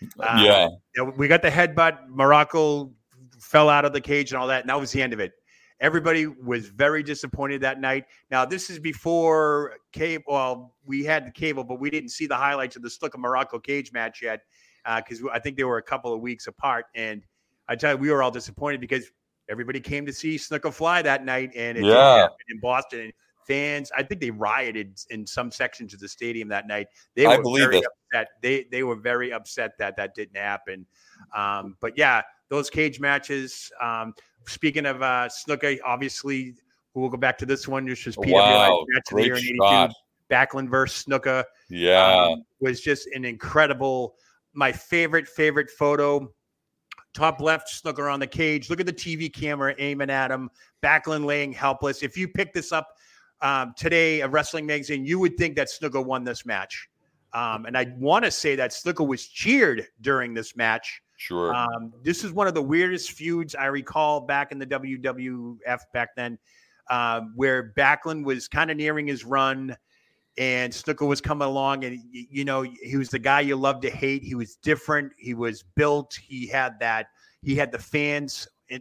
We got the headbutt. Morocco fell out of the cage and all that, and that was the end of it. Everybody was very disappointed that night. Now, this is before cable. Well, we had the cable, but we didn't see the highlights of the Snuka Morocco cage match yet because I think they were a couple of weeks apart. And I tell you, we were all disappointed because everybody came to see Snuka fly that night, and it didn't happen in Boston. And fans. I think they rioted in some sections of the stadium that night. They I were believe very it. upset. They were very upset that that didn't happen. But yeah, those cage matches. Speaking of Snuka, obviously we'll go back to this one, which was PWI match of the year in '82. Backlund versus Snuka. Yeah, was just an incredible. My favorite photo. Top left, Snuka on the cage. Look at the TV camera aiming at him. Backlund laying helpless. If you pick this up today, a wrestling magazine, you would think that Snuka won this match. And I want to say that Snuka was cheered during this match. Sure. This is one of the weirdest feuds I recall back in the WWF back then, where Backlund was kind of nearing his run. And Snuka was coming along, and he was the guy you love to hate. He was different. He was built. He had the fans. And,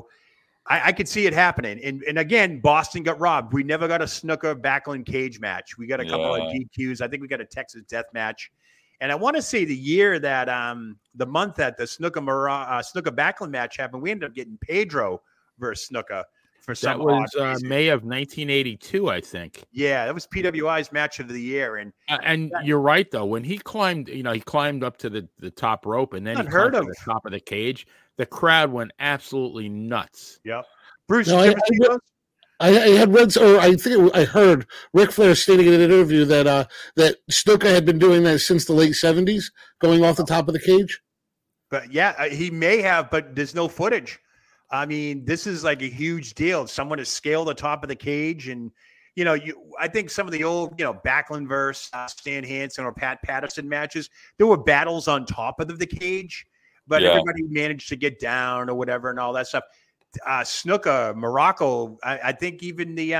I could see it happening. And again, Boston got robbed. We never got a Snuka Backlund cage match. We got a couple of DQs. I think we got a Texas death match. And I want to say the year that the month that the Snuka Backlund match happened, we ended up getting Pedro versus Snuka. That was May of 1982, I think. Yeah, that was PWI's match of the year, and you're right though. When he climbed, he climbed up to the top rope, and then he climbed to the top of the cage. The crowd went absolutely nuts. Yep. Bruce, no, I had read, or I think I heard Ric Flair stating in an interview that that Snuka had been doing that since the late '70s, going off the top of the cage. But yeah, he may have, but there's no footage. I mean, this is like a huge deal. Someone has scaled the top of the cage, and I think some of the old, Backlund versus Stan Hansen or Pat Patterson matches, there were battles on top of the cage, but everybody managed to get down or whatever and all that stuff. Snuka, Morocco, I think even the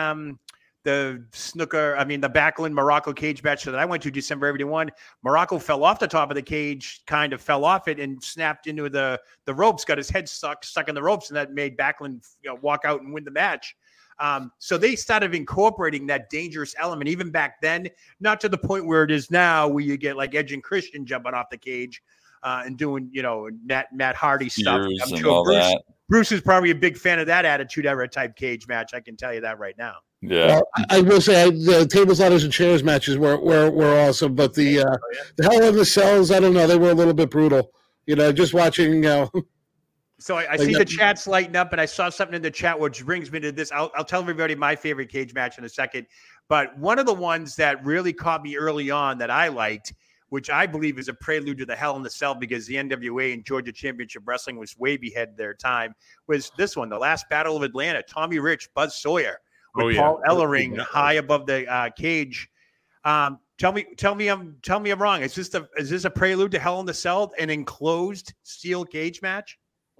Snuka, the Backlund Morocco cage match that I went to December 81, Morocco fell off the top of the cage, kind of fell off it and snapped into the ropes, got his head stuck in the ropes, and that made Backlund walk out and win the match. So they started incorporating that dangerous element even back then, not to the point where it is now, where you get like Edge and Christian jumping off the cage and doing, Matt Hardy stuff. I'm sure Bruce is probably a big fan of that Attitude Era type cage match. I can tell you that right now. Yeah, well, I will say the tables, ladders, and chairs matches were awesome, but the Hell in the Cells, I don't know, they were a little bit brutal. Just watching. So I see the chat's lighting up, and I saw something in the chat which brings me to this. I'll tell everybody my favorite cage match in a second, but one of the ones that really caught me early on that I liked, which I believe is a prelude to the Hell in the Cell because the NWA and Georgia Championship Wrestling was way ahead of their time, was this one, the Last Battle of Atlanta, Tommy Rich, Buzz Sawyer. With Paul Ellering high above the cage. Tell me I'm wrong. Is this a prelude to Hell in the Cell, an enclosed steel cage match?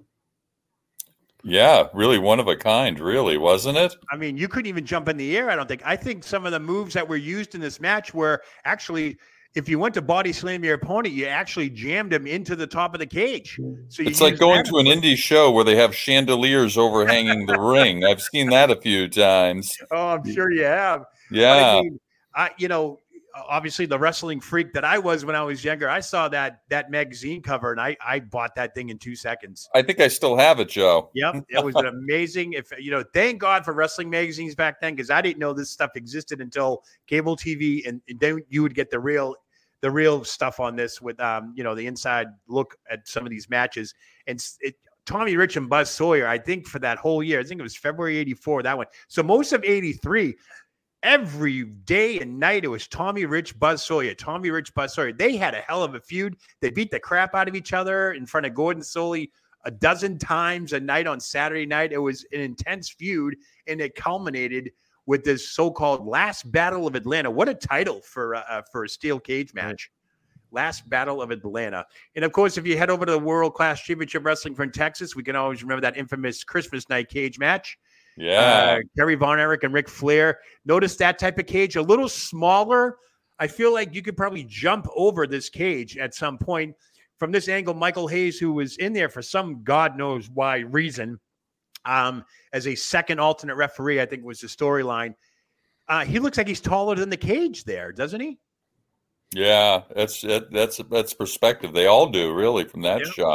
Yeah, really one of a kind, really, wasn't it? I mean, you couldn't even jump in the air, I don't think. I think some of the moves that were used in this match were actually, if you went to body slam your opponent, you actually jammed him into the top of the cage. So it's like going to an indie show where they have chandeliers overhanging the ring. I've seen that a few times. Oh, I'm sure you have. Yeah. Obviously the wrestling freak that I was when I was younger, I saw that magazine cover and I bought that thing in 2 seconds. I think I still have it, Joe. Yep. It was an amazing, thank God for wrestling magazines back then, because I didn't know this stuff existed until cable TV, and then you would get the real stuff on this with, the inside look at some of these matches. And Tommy Rich and Buzz Sawyer, I think for that whole year, I think it was February 84, that one. So most of 83, every day and night, it was Tommy Rich, Buzz Sawyer, Tommy Rich, Buzz Sawyer. They had a hell of a feud. They beat the crap out of each other in front of Gordon Soley a dozen times a night on Saturday night. It was an intense feud, and it culminated with this so-called Last Battle of Atlanta. What a title for a steel cage match. Last Battle of Atlanta. And, of course, if you head over to the World Class Championship Wrestling from Texas, we can always remember that infamous Christmas night cage match. Yeah. Kerry Von Erich and Ric Flair. Notice that type of cage, a little smaller. I feel like you could probably jump over this cage at some point. From this angle, Michael Hayes, who was in there for some God knows why reason, as a second alternate referee, I think was the storyline. He looks like he's taller than the cage there, doesn't he? Yeah, that's perspective. They all do, really, from that shot.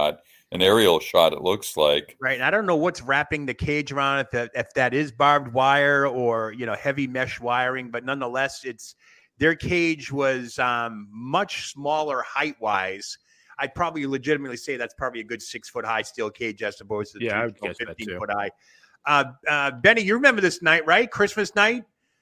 an aerial shot, it looks like. Right. And I don't know what's wrapping the cage around, if that is barbed wire or, heavy mesh wiring, but nonetheless, their cage was much smaller height-wise. I'd probably legitimately say that's probably a good 6-foot high steel cage as opposed to I would guess 15-foot high. Benny, you remember this night, right? Christmas night?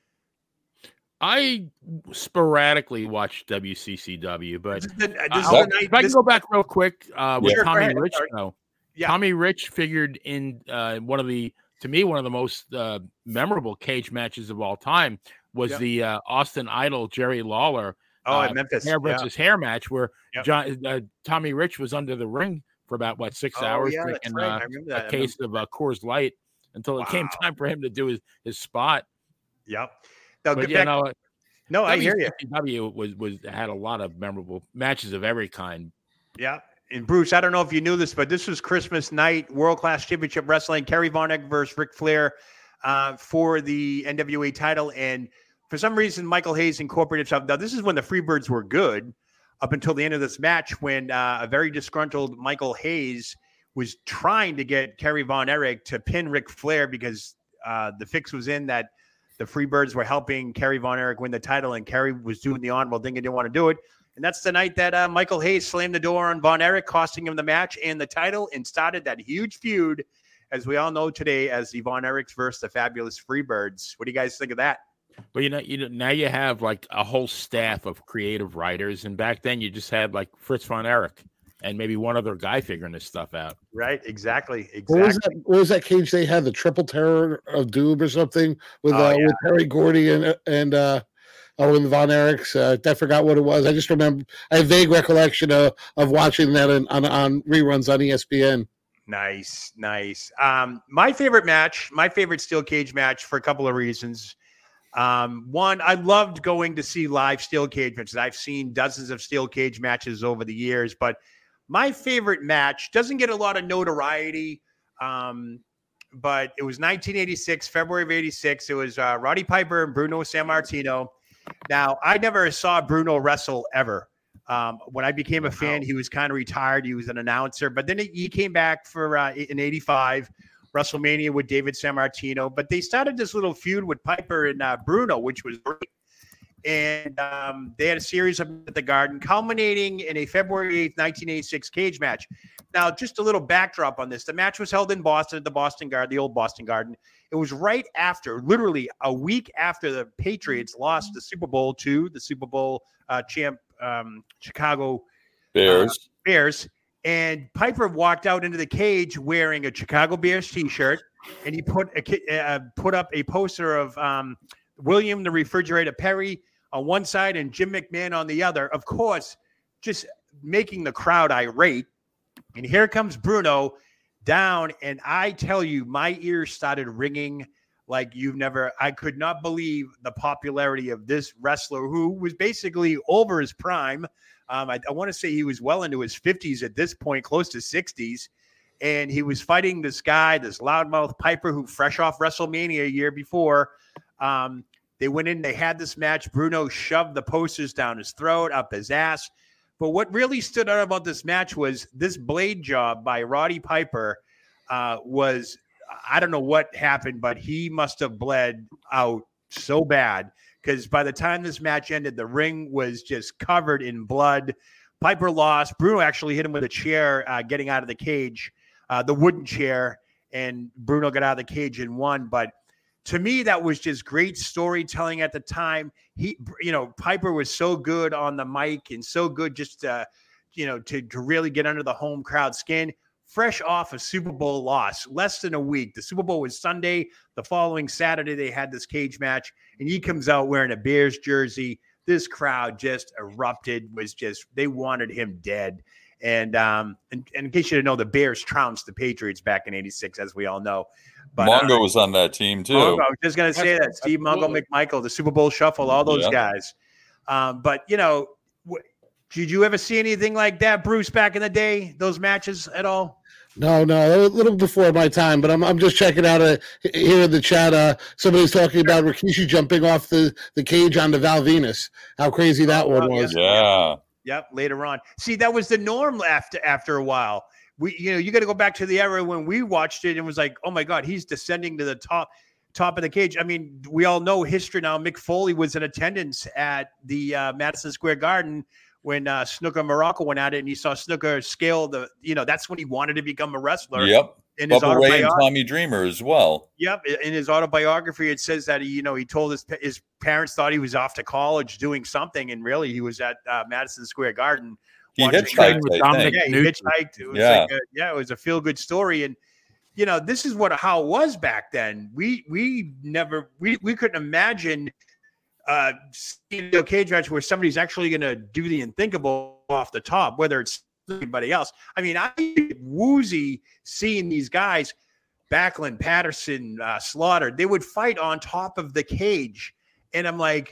I sporadically watched WCCW, but if I can go back real quick with Tommy Rich, though. Yeah. Tommy Rich figured in one of the most memorable cage matches of all time was the Austin Idol Jerry Lawler at Memphis hair versus hair match where Tommy Rich was under the ring for about 6 hours drinking a case of Coors Light until it came time for him to do his spot. Yep. But, I hear you. WCW had a lot of memorable matches of every kind. Yeah. And Bruce, I don't know if you knew this, but this was Christmas night, World Class Championship Wrestling, Kerry Von Erich versus Ric Flair for the NWA title. And for some reason, Michael Hayes incorporated himself. Now, this is when the Freebirds were good up until the end of this match when a very disgruntled Michael Hayes was trying to get Kerry Von Erich to pin Ric Flair because the fix was in that the Freebirds were helping Kerry Von Erich win the title, and Kerry was doing the honorable thing and didn't want to do it. And that's the night that Michael Hayes slammed the door on Von Erich, costing him the match and the title, and started that huge feud, as we all know today, as the Von Erichs versus the Fabulous Freebirds. What do you guys think of that? But now you have a whole staff of creative writers, and back then you just had Fritz Von Erich and maybe one other guy figuring this stuff out. Right, exactly. What was that cage they had? The Triple Terror of Doom or something with Terry Gordy and with Von Erichs. I forgot what it was. I just remember I have vague recollection of watching that on reruns on ESPN. Nice. My favorite steel cage match for a couple of reasons. One, I loved going to see live steel cage matches. I've seen dozens of steel cage matches over the years, but my favorite match doesn't get a lot of notoriety, but it was 1986, February of 86. It was Roddy Piper and Bruno Sammartino. Now, I never saw Bruno wrestle ever. When I became a fan, he was kind of retired. He was an announcer, but then he came back for in 85, WrestleMania with David Sammartino. But they started this little feud with Piper and Bruno, which was great. And they had a series up at the Garden, culminating in a February 8th, 1986 cage match. Now, just a little backdrop on this. The match was held in Boston at the Boston Garden, the old Boston Garden. It was right after, literally a week after the Patriots lost the Super Bowl to the Super Bowl champ Chicago Bears. And Piper walked out into the cage wearing a Chicago Bears T-shirt, and he put up a poster of William the Refrigerator Perry on one side and Jim McMahon on the other, of course, just making the crowd irate. And here comes Bruno down, and I tell you, my ears started ringing like I could not believe the popularity of this wrestler who was basically over his prime. I want to say he was well into his 50s at this point, close to 60s. And he was fighting this guy, this loudmouth Piper, who fresh off WrestleMania a year before. They went in, they had this match. Bruno shoved the posters down his throat, up his ass. But what really stood out about this match was this blade job by Roddy Piper was, I don't know what happened, but he must have bled out so bad. Because by the time this match ended, the ring was just covered in blood. Piper lost. Bruno actually hit him with a chair getting out of the cage, the wooden chair, and Bruno got out of the cage and won. But to me, that was just great storytelling at the time. Piper was so good on the mic and so good just to really get under the home crowd skin. Fresh off a Super Bowl loss, less than a week. The Super Bowl was Sunday. The following Saturday, they had this cage match, and he comes out wearing a Bears jersey. This crowd just erupted. They wanted him dead. And in case you didn't know, the Bears trounced the Patriots back in '86, as we all know. But Mongo was on that team too. I was just going to say that Steve Mongo, McMichael, the Super Bowl Shuffle, all those guys. But did you ever see anything like that, Bruce, back in the day? Those matches at all? No, a little before my time, but I'm just checking out here in the chat. Somebody's talking about Rikishi jumping off the cage onto Val Venus. How crazy that one was! Yeah. Yep. Later on, see, that was the norm after a while. you got to go back to the era when we watched it and was like, oh my God, he's descending to the top of the cage. I mean, we all know history now. Mick Foley was in attendance at the Madison Square Garden when Snooker Morocco went at it, and he saw Snooker scale that's when he wanted to become a wrestler. Yep. In his Bubba Ray and Tommy Dreamer as well. Yep. In his autobiography, it says that he told his parents thought he was off to college doing something, and really he was at Madison Square Garden. He hitchhiked with Dominic. Yeah, he hitchhiked. It was it was a feel good story, and this is how it was back then. We couldn't imagine seeing a cage match where somebody's actually going to do the unthinkable off the top, whether it's anybody else. I mean, I get woozy seeing these guys, Backlund, Patterson, Slaughter. They would fight on top of the cage, and I'm like,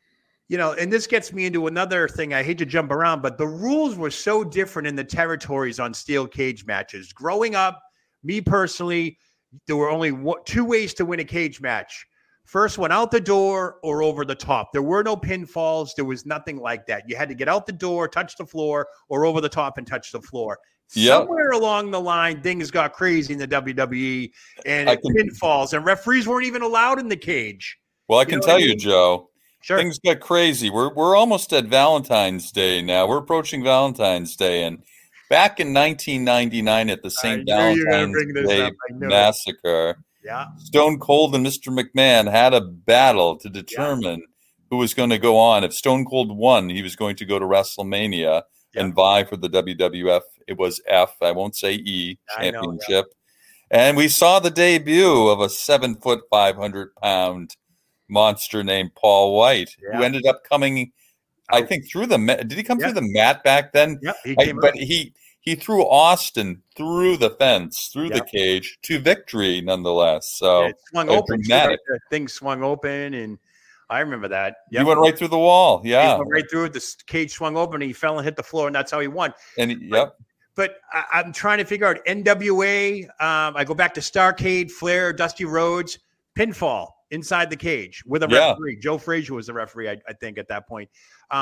and this gets me into another thing. I hate to jump around, but the rules were so different in the territories on steel cage matches. Growing up, me personally, there were only two ways to win a cage match. First one out the door or over the top. There were no pinfalls. There was nothing like that. You had to get out the door, touch the floor, or over the top and touch the floor. Yep. Somewhere along the line, things got crazy in the WWE, and pinfalls, and referees weren't even allowed in the cage. Well, I can tell you, Joe, sure. Things got crazy. We're almost at Valentine's Day now. We're approaching Valentine's Day, and back in 1999 at the St. Valentine's Day Massacre, Stone Cold and Mr. McMahon had a battle to determine who was going to go on. If Stone Cold won, he was going to go to WrestleMania and vie for the WWF. It was F, I won't say E, championship. And we saw the debut of a 7-foot, 500-pound monster named Paul White, who ended up coming, I think, through the mat. Did he come through the mat back then? Yep, he threw Austin through the fence, through the cage to victory, nonetheless. So it swung open. The thing swung open, and I remember that. Yep. He went right through the wall. Yeah, he went right through it. The cage swung open, and he fell and hit the floor, and that's how he won. And But I'm trying to figure out NWA. I go back to Starrcade, Flair, Dusty Rhodes, pinfall inside the cage with a referee. Joe Frazier was the referee, I think, at that point.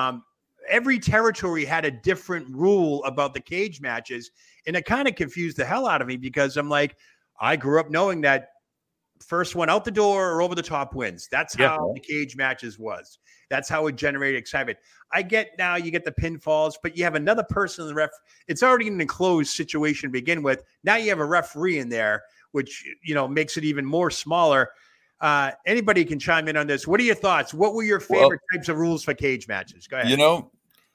Every territory had a different rule about the cage matches, and it kind of confused the hell out of me because I'm like, I grew up knowing that first one out the door or over the top wins. That's how the cage matches was. That's how it generated excitement. I get now you get the pinfalls, but you have another person in the ref. It's already an enclosed situation to begin with. Now you have a referee in there, which makes it even more smaller. Anybody can chime in on this. What are your thoughts? What were your favorite types of rules for cage matches? Go ahead.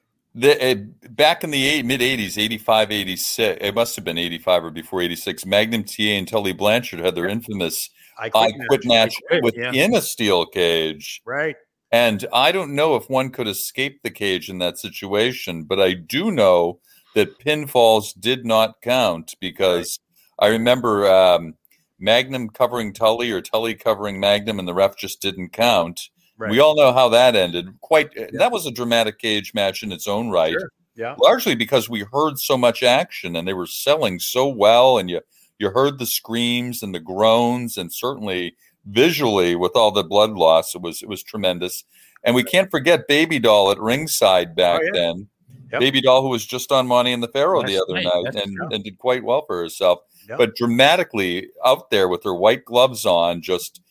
Back in the mid-'80s, 85, 86, it must have been 85 or before 86, Magnum TA and Tully Blanchard had their infamous I Quit match within a steel cage. Right. And I don't know if one could escape the cage in that situation, but I do know that pinfalls did not count because I remember Magnum covering Tully or Tully covering Magnum, and the ref just didn't count. Right. We all know how that ended. That was a dramatic cage match in its own right. Sure. Yeah. Largely because we heard so much action and they were selling so well, and you heard the screams and the groans, and certainly visually with all the blood loss, it was tremendous. And we can't forget Baby Doll at ringside back then. Yep. Baby Doll, who was just on Money in the Pharaoh the other night and did quite well for herself. Yep. But dramatically out there with her white gloves on, just,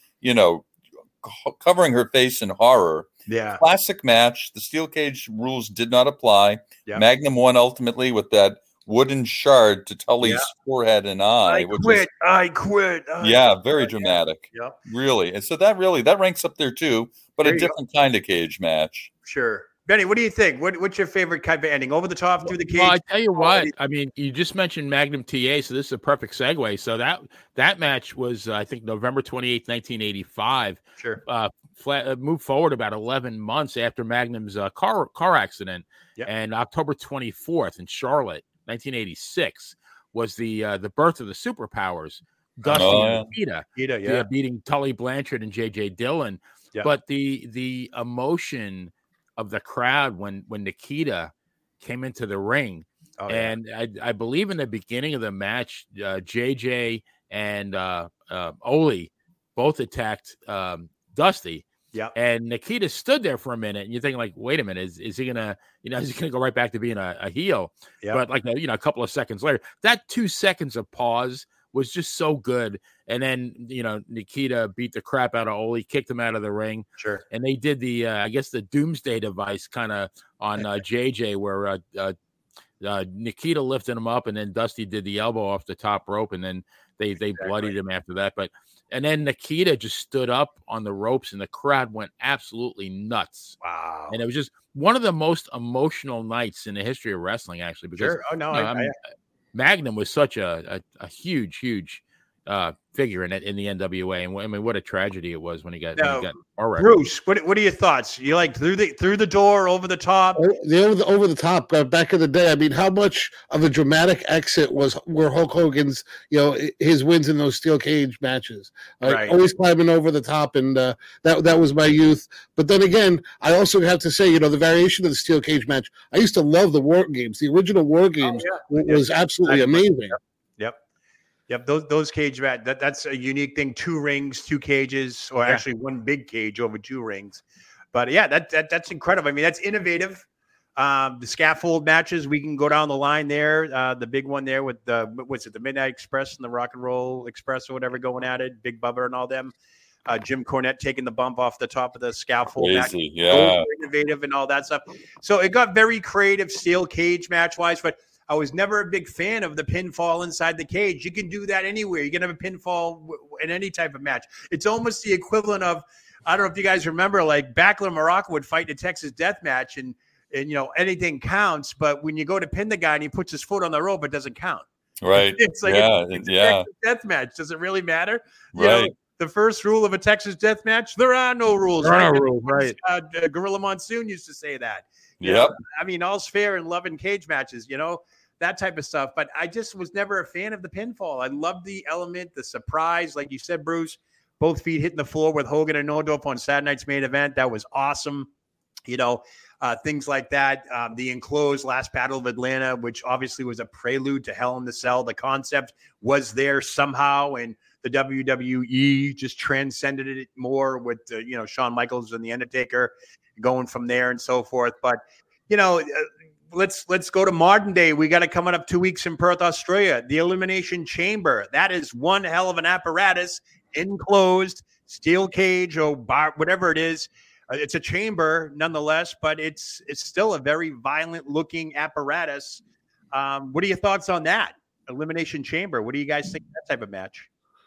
covering her face in horror. Yeah. Classic match. The steel cage rules did not apply. Yep. Magnum won ultimately with that wooden shard to Tully's forehead and eye. I quit. Very dramatic. Yep. Really. And so that ranks up there too, but a different kind of cage match. Sure. Benny, what do you think? What's your favorite type of ending? Over the top, through the cage? Well, I tell you what. I mean, you just mentioned Magnum TA, so this is a perfect segue. So that match was, I think, November 28th, 1985. Sure. Moved forward about 11 months after Magnum's car accident. Yep. And October 24th in Charlotte, 1986, was the birth of the Superpowers. Dusty and Nikita, beating Tully Blanchard and J.J. Dillon. Yep. But the emotion of the crowd when Nikita came into the ring. And I believe in the beginning of the match, JJ and Ole both attacked Dusty. Yeah. And Nikita stood there for a minute, and you think like, wait a minute, is he gonna, is he gonna go right back to being a heel? Yep. But like, a couple of seconds later, that 2 seconds of pause was just so good. And then, Nikita beat the crap out of Ole, kicked him out of the ring. Sure. And they did the, I guess the doomsday device kind of on JJ, where Nikita lifted him up, and then Dusty did the elbow off the top rope, and then they bloodied him after that. And then Nikita just stood up on the ropes, and the crowd went absolutely nuts. Wow. And it was just one of the most emotional nights in the history of wrestling, actually. Because, sure. Oh, no. Magnum was such a huge figure in the NWA, and I mean, what a tragedy it was when he got Bruce, what are your thoughts? You like through the door, over the top? Over the top. Back in the day, I mean, how much of a dramatic exit were Hulk Hogan's, his wins in those steel cage matches? Right. Always climbing over the top, and that was my youth. But then again, I also have to say, the variation of the steel cage match. I used to love the War Games. The original War Games was absolutely amazing. Yep, those cage match, that's a unique thing. 2 rings, 2 cages, or actually 1 big cage over 2 rings. But yeah, that's incredible. I mean, that's innovative. The scaffold matches, we can go down the line there. The big one there with the Midnight Express and the Rock and Roll Express or whatever going at it, Big Bubba and all them. Jim Cornette taking the bump off the top of the scaffold. Crazy, yeah. Innovative and all that stuff. So it got very creative steel cage match-wise, but I was never a big fan of the pinfall inside the cage. You can do that anywhere. You can have a pinfall in any type of match. It's almost the equivalent of, I don't know if you guys remember, like Backlund Morocco would fight in a Texas death match, and anything counts. But when you go to pin the guy and he puts his foot on the rope, it doesn't count. Right. It's like it's a Texas death match. Does it really matter? Right. The first rule of a Texas death match: there are no rules. There are no rules. Right. Gorilla Monsoon used to say that. Yep. I mean, all's fair in love and cage matches. That type of stuff. But I just was never a fan of the pinfall. I loved the element, the surprise. Like you said, Bruce, both feet hitting the floor with Hogan and Nordorf on Saturday Night's Main Event. That was awesome. Things like that. The Enclosed, Last Battle of Atlanta, which obviously was a prelude to Hell in the Cell. The concept was there somehow, and the WWE just transcended it more with, Shawn Michaels and The Undertaker going from there and so forth. But, let's go to modern day. We got it coming up 2 weeks in Perth, Australia. The Elimination Chamber. That is one hell of an apparatus, enclosed, steel cage or bar, whatever it is. It's a chamber nonetheless, but it's still a very violent looking apparatus. What are your thoughts on that? Elimination Chamber. What do you guys think of that type of match?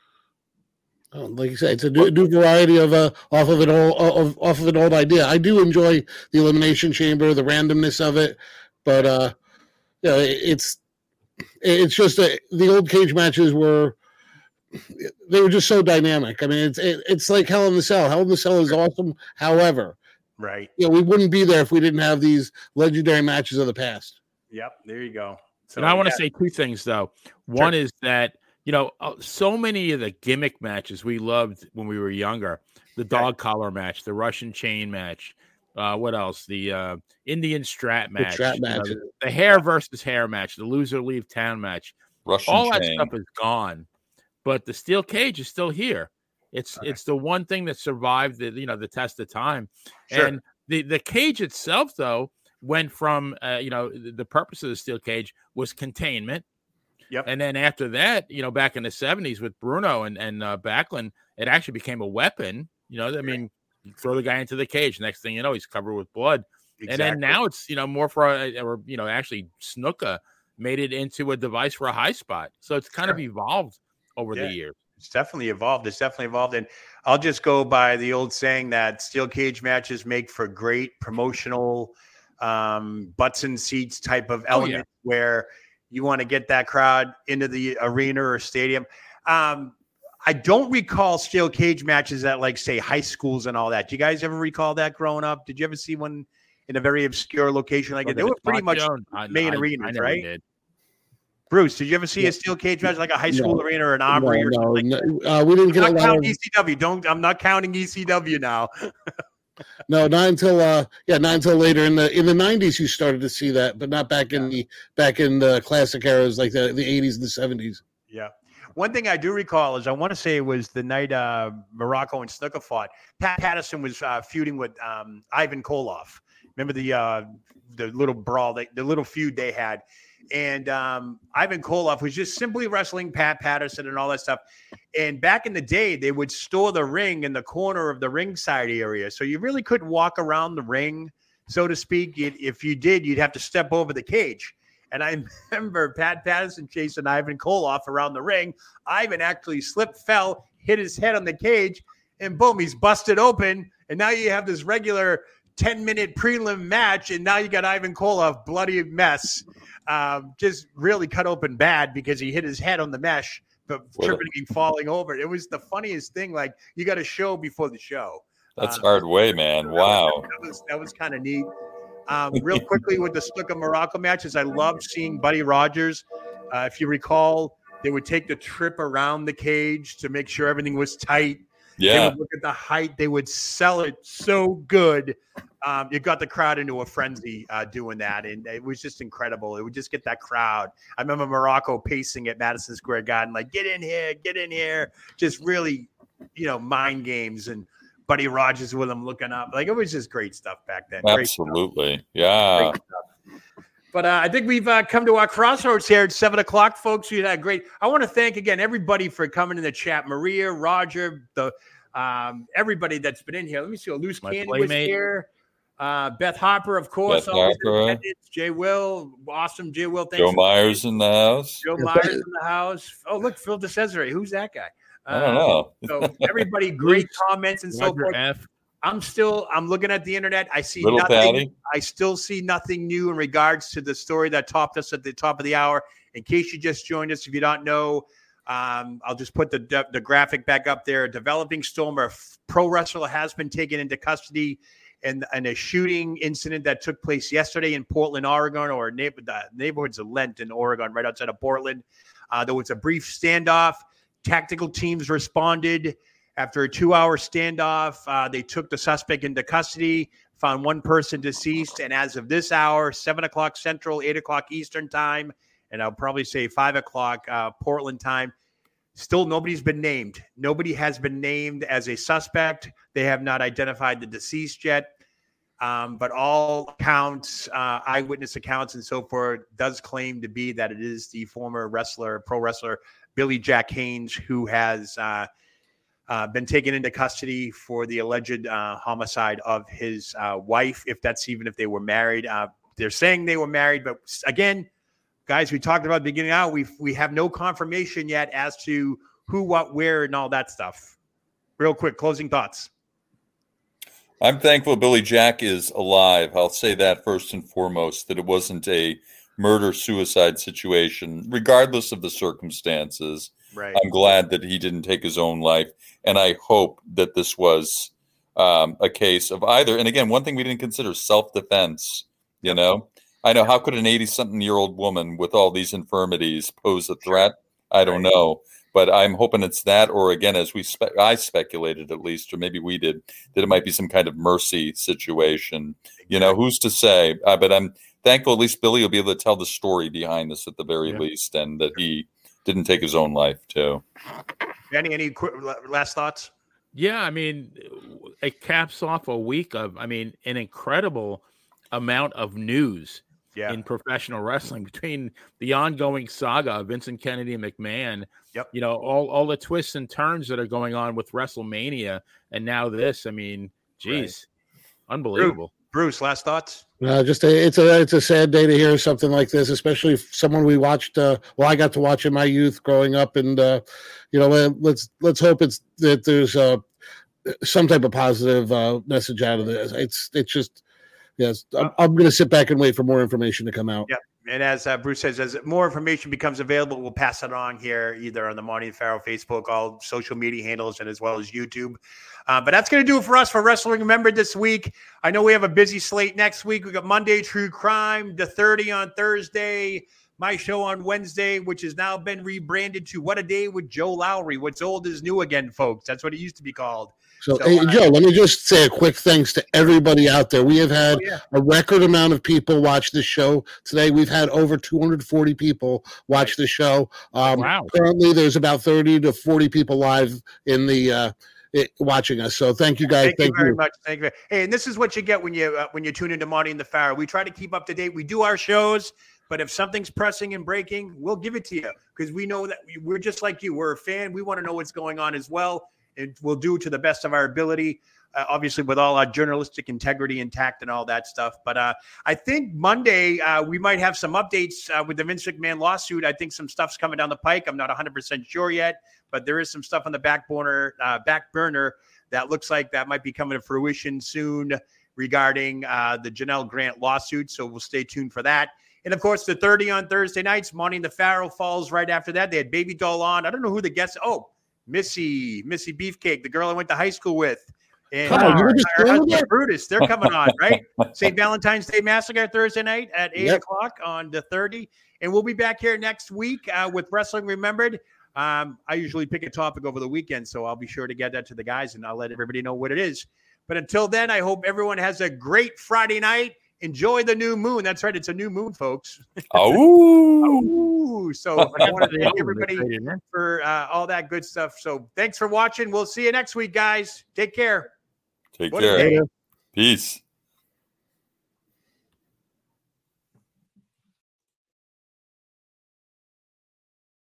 Like you said, it's a new variety of off of an old idea. I do enjoy the Elimination Chamber, the randomness of it. But it's just the old cage matches were just so dynamic. I mean, it's like Hell in the Cell. Hell in the Cell is awesome. However, right, we wouldn't be there if we didn't have these legendary matches of the past. Yep, there you go. So and I want to say 2 things though. One is that so many of the gimmick matches we loved when we were younger. The dog collar match, the Russian chain match. What else? The Indian strap match. The hair versus hair match. The loser leave town match. Russian all chain. that stuff is gone, but the steel cage is still here. It's the one thing that survived the test of time. Sure. And the cage itself though went from the purpose of the steel cage was containment. Yep. And then after that, back in the 70s with Bruno and Backlund, it actually became a weapon. I mean, you throw the guy into the cage. Next thing you know, he's covered with blood. Exactly. And then now it's, more for actually Snuka made it into a device for a high spot. So it's kind of evolved over the years. It's definitely evolved. And I'll just go by the old saying that steel cage matches make for great promotional butts and seats type of element where you want to get that crowd into the arena or stadium. I don't recall steel cage matches at, like, say, high schools and all that. Do you guys ever recall that growing up? Did you ever see one in a very obscure location like it? They were pretty much main arenas, right? Did. Bruce, did you ever see a steel cage match like a high school arena or an Armory or something? No. We didn't get a lot of ECW. I'm not counting ECW now. No, not until later in the 90s you started to see that, but not back in the classic eras like the 80s and the 70s. Yeah. One thing I do recall is I want to say it was the night Morocco and Snuka fought. Pat Patterson was feuding with Ivan Koloff. Remember the little brawl, the little feud they had. And Ivan Koloff was just simply wrestling Pat Patterson and all that stuff. And back in the day, they would store the ring in the corner of the ringside area. So you really couldn't walk around the ring, so to speak. If you did, you'd have to step over the cage. And I remember Pat Patterson chasing Ivan Koloff around the ring. Ivan actually slipped, fell, hit his head on the cage, and boom, he's busted open. And now you have this regular 10-minute prelim match, and now you got Ivan Koloff, bloody mess, just really cut open bad because he hit his head on the mesh, but tripping and falling over. It was the funniest thing. Like, you got a show before the show. That's hard way, man. Wow. That was kind of neat. Real quickly with the Snuka Morocco matches, I loved seeing Buddy Rogers. If you recall, they would take the trip around the cage to make sure everything was tight. Yeah. They would look at the height. They would sell it so good. It got the crowd into a frenzy doing that, and it was just incredible. It would just get that crowd. I remember Morocco pacing at Madison Square Garden, like, get in here. Just really, mind games, and Buddy Rogers with him looking up. Like, it was just great stuff back then. Absolutely. Yeah. But I think we've come to our crossroads here at 7 o'clock, folks. You had great. I want to thank again everybody for coming in the chat. Maria, Roger, everybody that's been in here. Let me see. Loose Candy was here. Beth Harper, of course. Jay Will, awesome. Jay Will. Thanks. Joe Myers in the house. Joe Myers in the house. Oh, look, Phil DeCesare. Who's that guy? I don't know. So everybody, great comments and so forth. I'm looking at the internet. I see Little nothing. Patty. I still see nothing new in regards to the story that topped us at the top of the hour. In case you just joined us, if you don't know, I'll just put the graphic back up there. A developing storm, a pro wrestler has been taken into custody in a shooting incident that took place yesterday in Portland, Oregon, or neighborhoods of Lent in Oregon, right outside of Portland. There was a brief standoff. Tactical teams responded. After a 2-hour standoff, they took the suspect into custody, found one person deceased, and as of this hour, 7 o'clock Central, 8 o'clock Eastern time, and I'll probably say 5 o'clock Portland time, still nobody's been named. Nobody has been named as a suspect. They have not identified the deceased yet, but all accounts, eyewitness accounts and so forth, does claim to be that it is the former pro wrestler, Billy Jack Haynes, who has been taken into custody for the alleged homicide of his wife, if they were married. They're saying they were married, but again, guys, we talked about at the beginning now, we have no confirmation yet as to who, what, where, and all that stuff. Real quick, closing thoughts. I'm thankful Billy Jack is alive. I'll say that first and foremost, that it wasn't a murder-suicide situation, regardless of the circumstances. Right. I'm glad that he didn't take his own life, and I hope that this was a case of either. And again, one thing we didn't consider, self-defense. I know, how could an 80-something-year-old woman with all these infirmities pose a threat? I don't know. But I'm hoping it's that, or again, as I speculated at least, or maybe we did, that it might be some kind of mercy situation. Who's to say? But I'm thankful at least Billy will be able to tell the story behind this at the very least, and that he didn't take his own life too. Any quick last thoughts? Yeah, I mean, it caps off a week of, an incredible amount of news in professional wrestling between the ongoing saga of Vincent Kennedy and McMahon. Yep. All the twists and turns that are going on with WrestleMania, and now this. Unbelievable. Bruce, last thoughts? It's a sad day to hear something like this, especially if someone we watched. I got to watch in my youth growing up, and let's hope that there's some type of positive message out of this. It's just yes. I'm going to sit back and wait for more information to come out. Yep. And as Bruce says, as more information becomes available, we'll pass it on here, either on the Marty and Farrell Facebook, all social media handles, and as well as YouTube. But that's going to do it for us for Wrestling Remembered this week. I know we have a busy slate next week. We got Monday True Crime, the 30 on Thursday, my show on Wednesday, which has now been rebranded to What a Day with Joe Lowry. What's old is new again, folks. That's what it used to be called. So, hey, Joe, let me just say a quick thanks to everybody out there. We have had a record amount of people watch this show today. We've had over 240 people watch the show. Wow. Currently, there's about 30 to 40 people live in the watching us. So thank you, guys. Thank you very much. Thank you. Hey, and this is what you get when you tune into Monty and the Pharaoh. We try to keep up to date. We do our shows, but if something's pressing and breaking, we'll give it to you because we know that we're just like you. We're a fan. We want to know what's going on as well. And we'll do to the best of our ability, obviously with all our journalistic integrity intact and all that stuff. But I think Monday we might have some updates with the Vince McMahon lawsuit. I think some stuff's coming down the pike. I'm not 100% sure yet, but there is some stuff on the back burner that looks like that might be coming to fruition soon regarding the Janelle Grant lawsuit. So we'll stay tuned for that. And, of course, the 30 on Thursday nights, Monty and the Pharaoh falls right after that. They had Baby Doll on. I don't know who the guests – Missy Beefcake, the girl I went to high school with, and her husband Brutus, they're coming on, right? St. Valentine's Day Massacre Thursday night at 8 o'clock on the 30. And we'll be back here next week with Wrestling Remembered. I usually pick a topic over the weekend, so I'll be sure to get that to the guys, and I'll let everybody know what it is. But until then, I hope everyone has a great Friday night. Enjoy the new moon. That's right. It's a new moon, folks. Oh. So I want to thank everybody for all that good stuff. So thanks for watching. We'll see you next week, guys. Take care. Take care. Peace.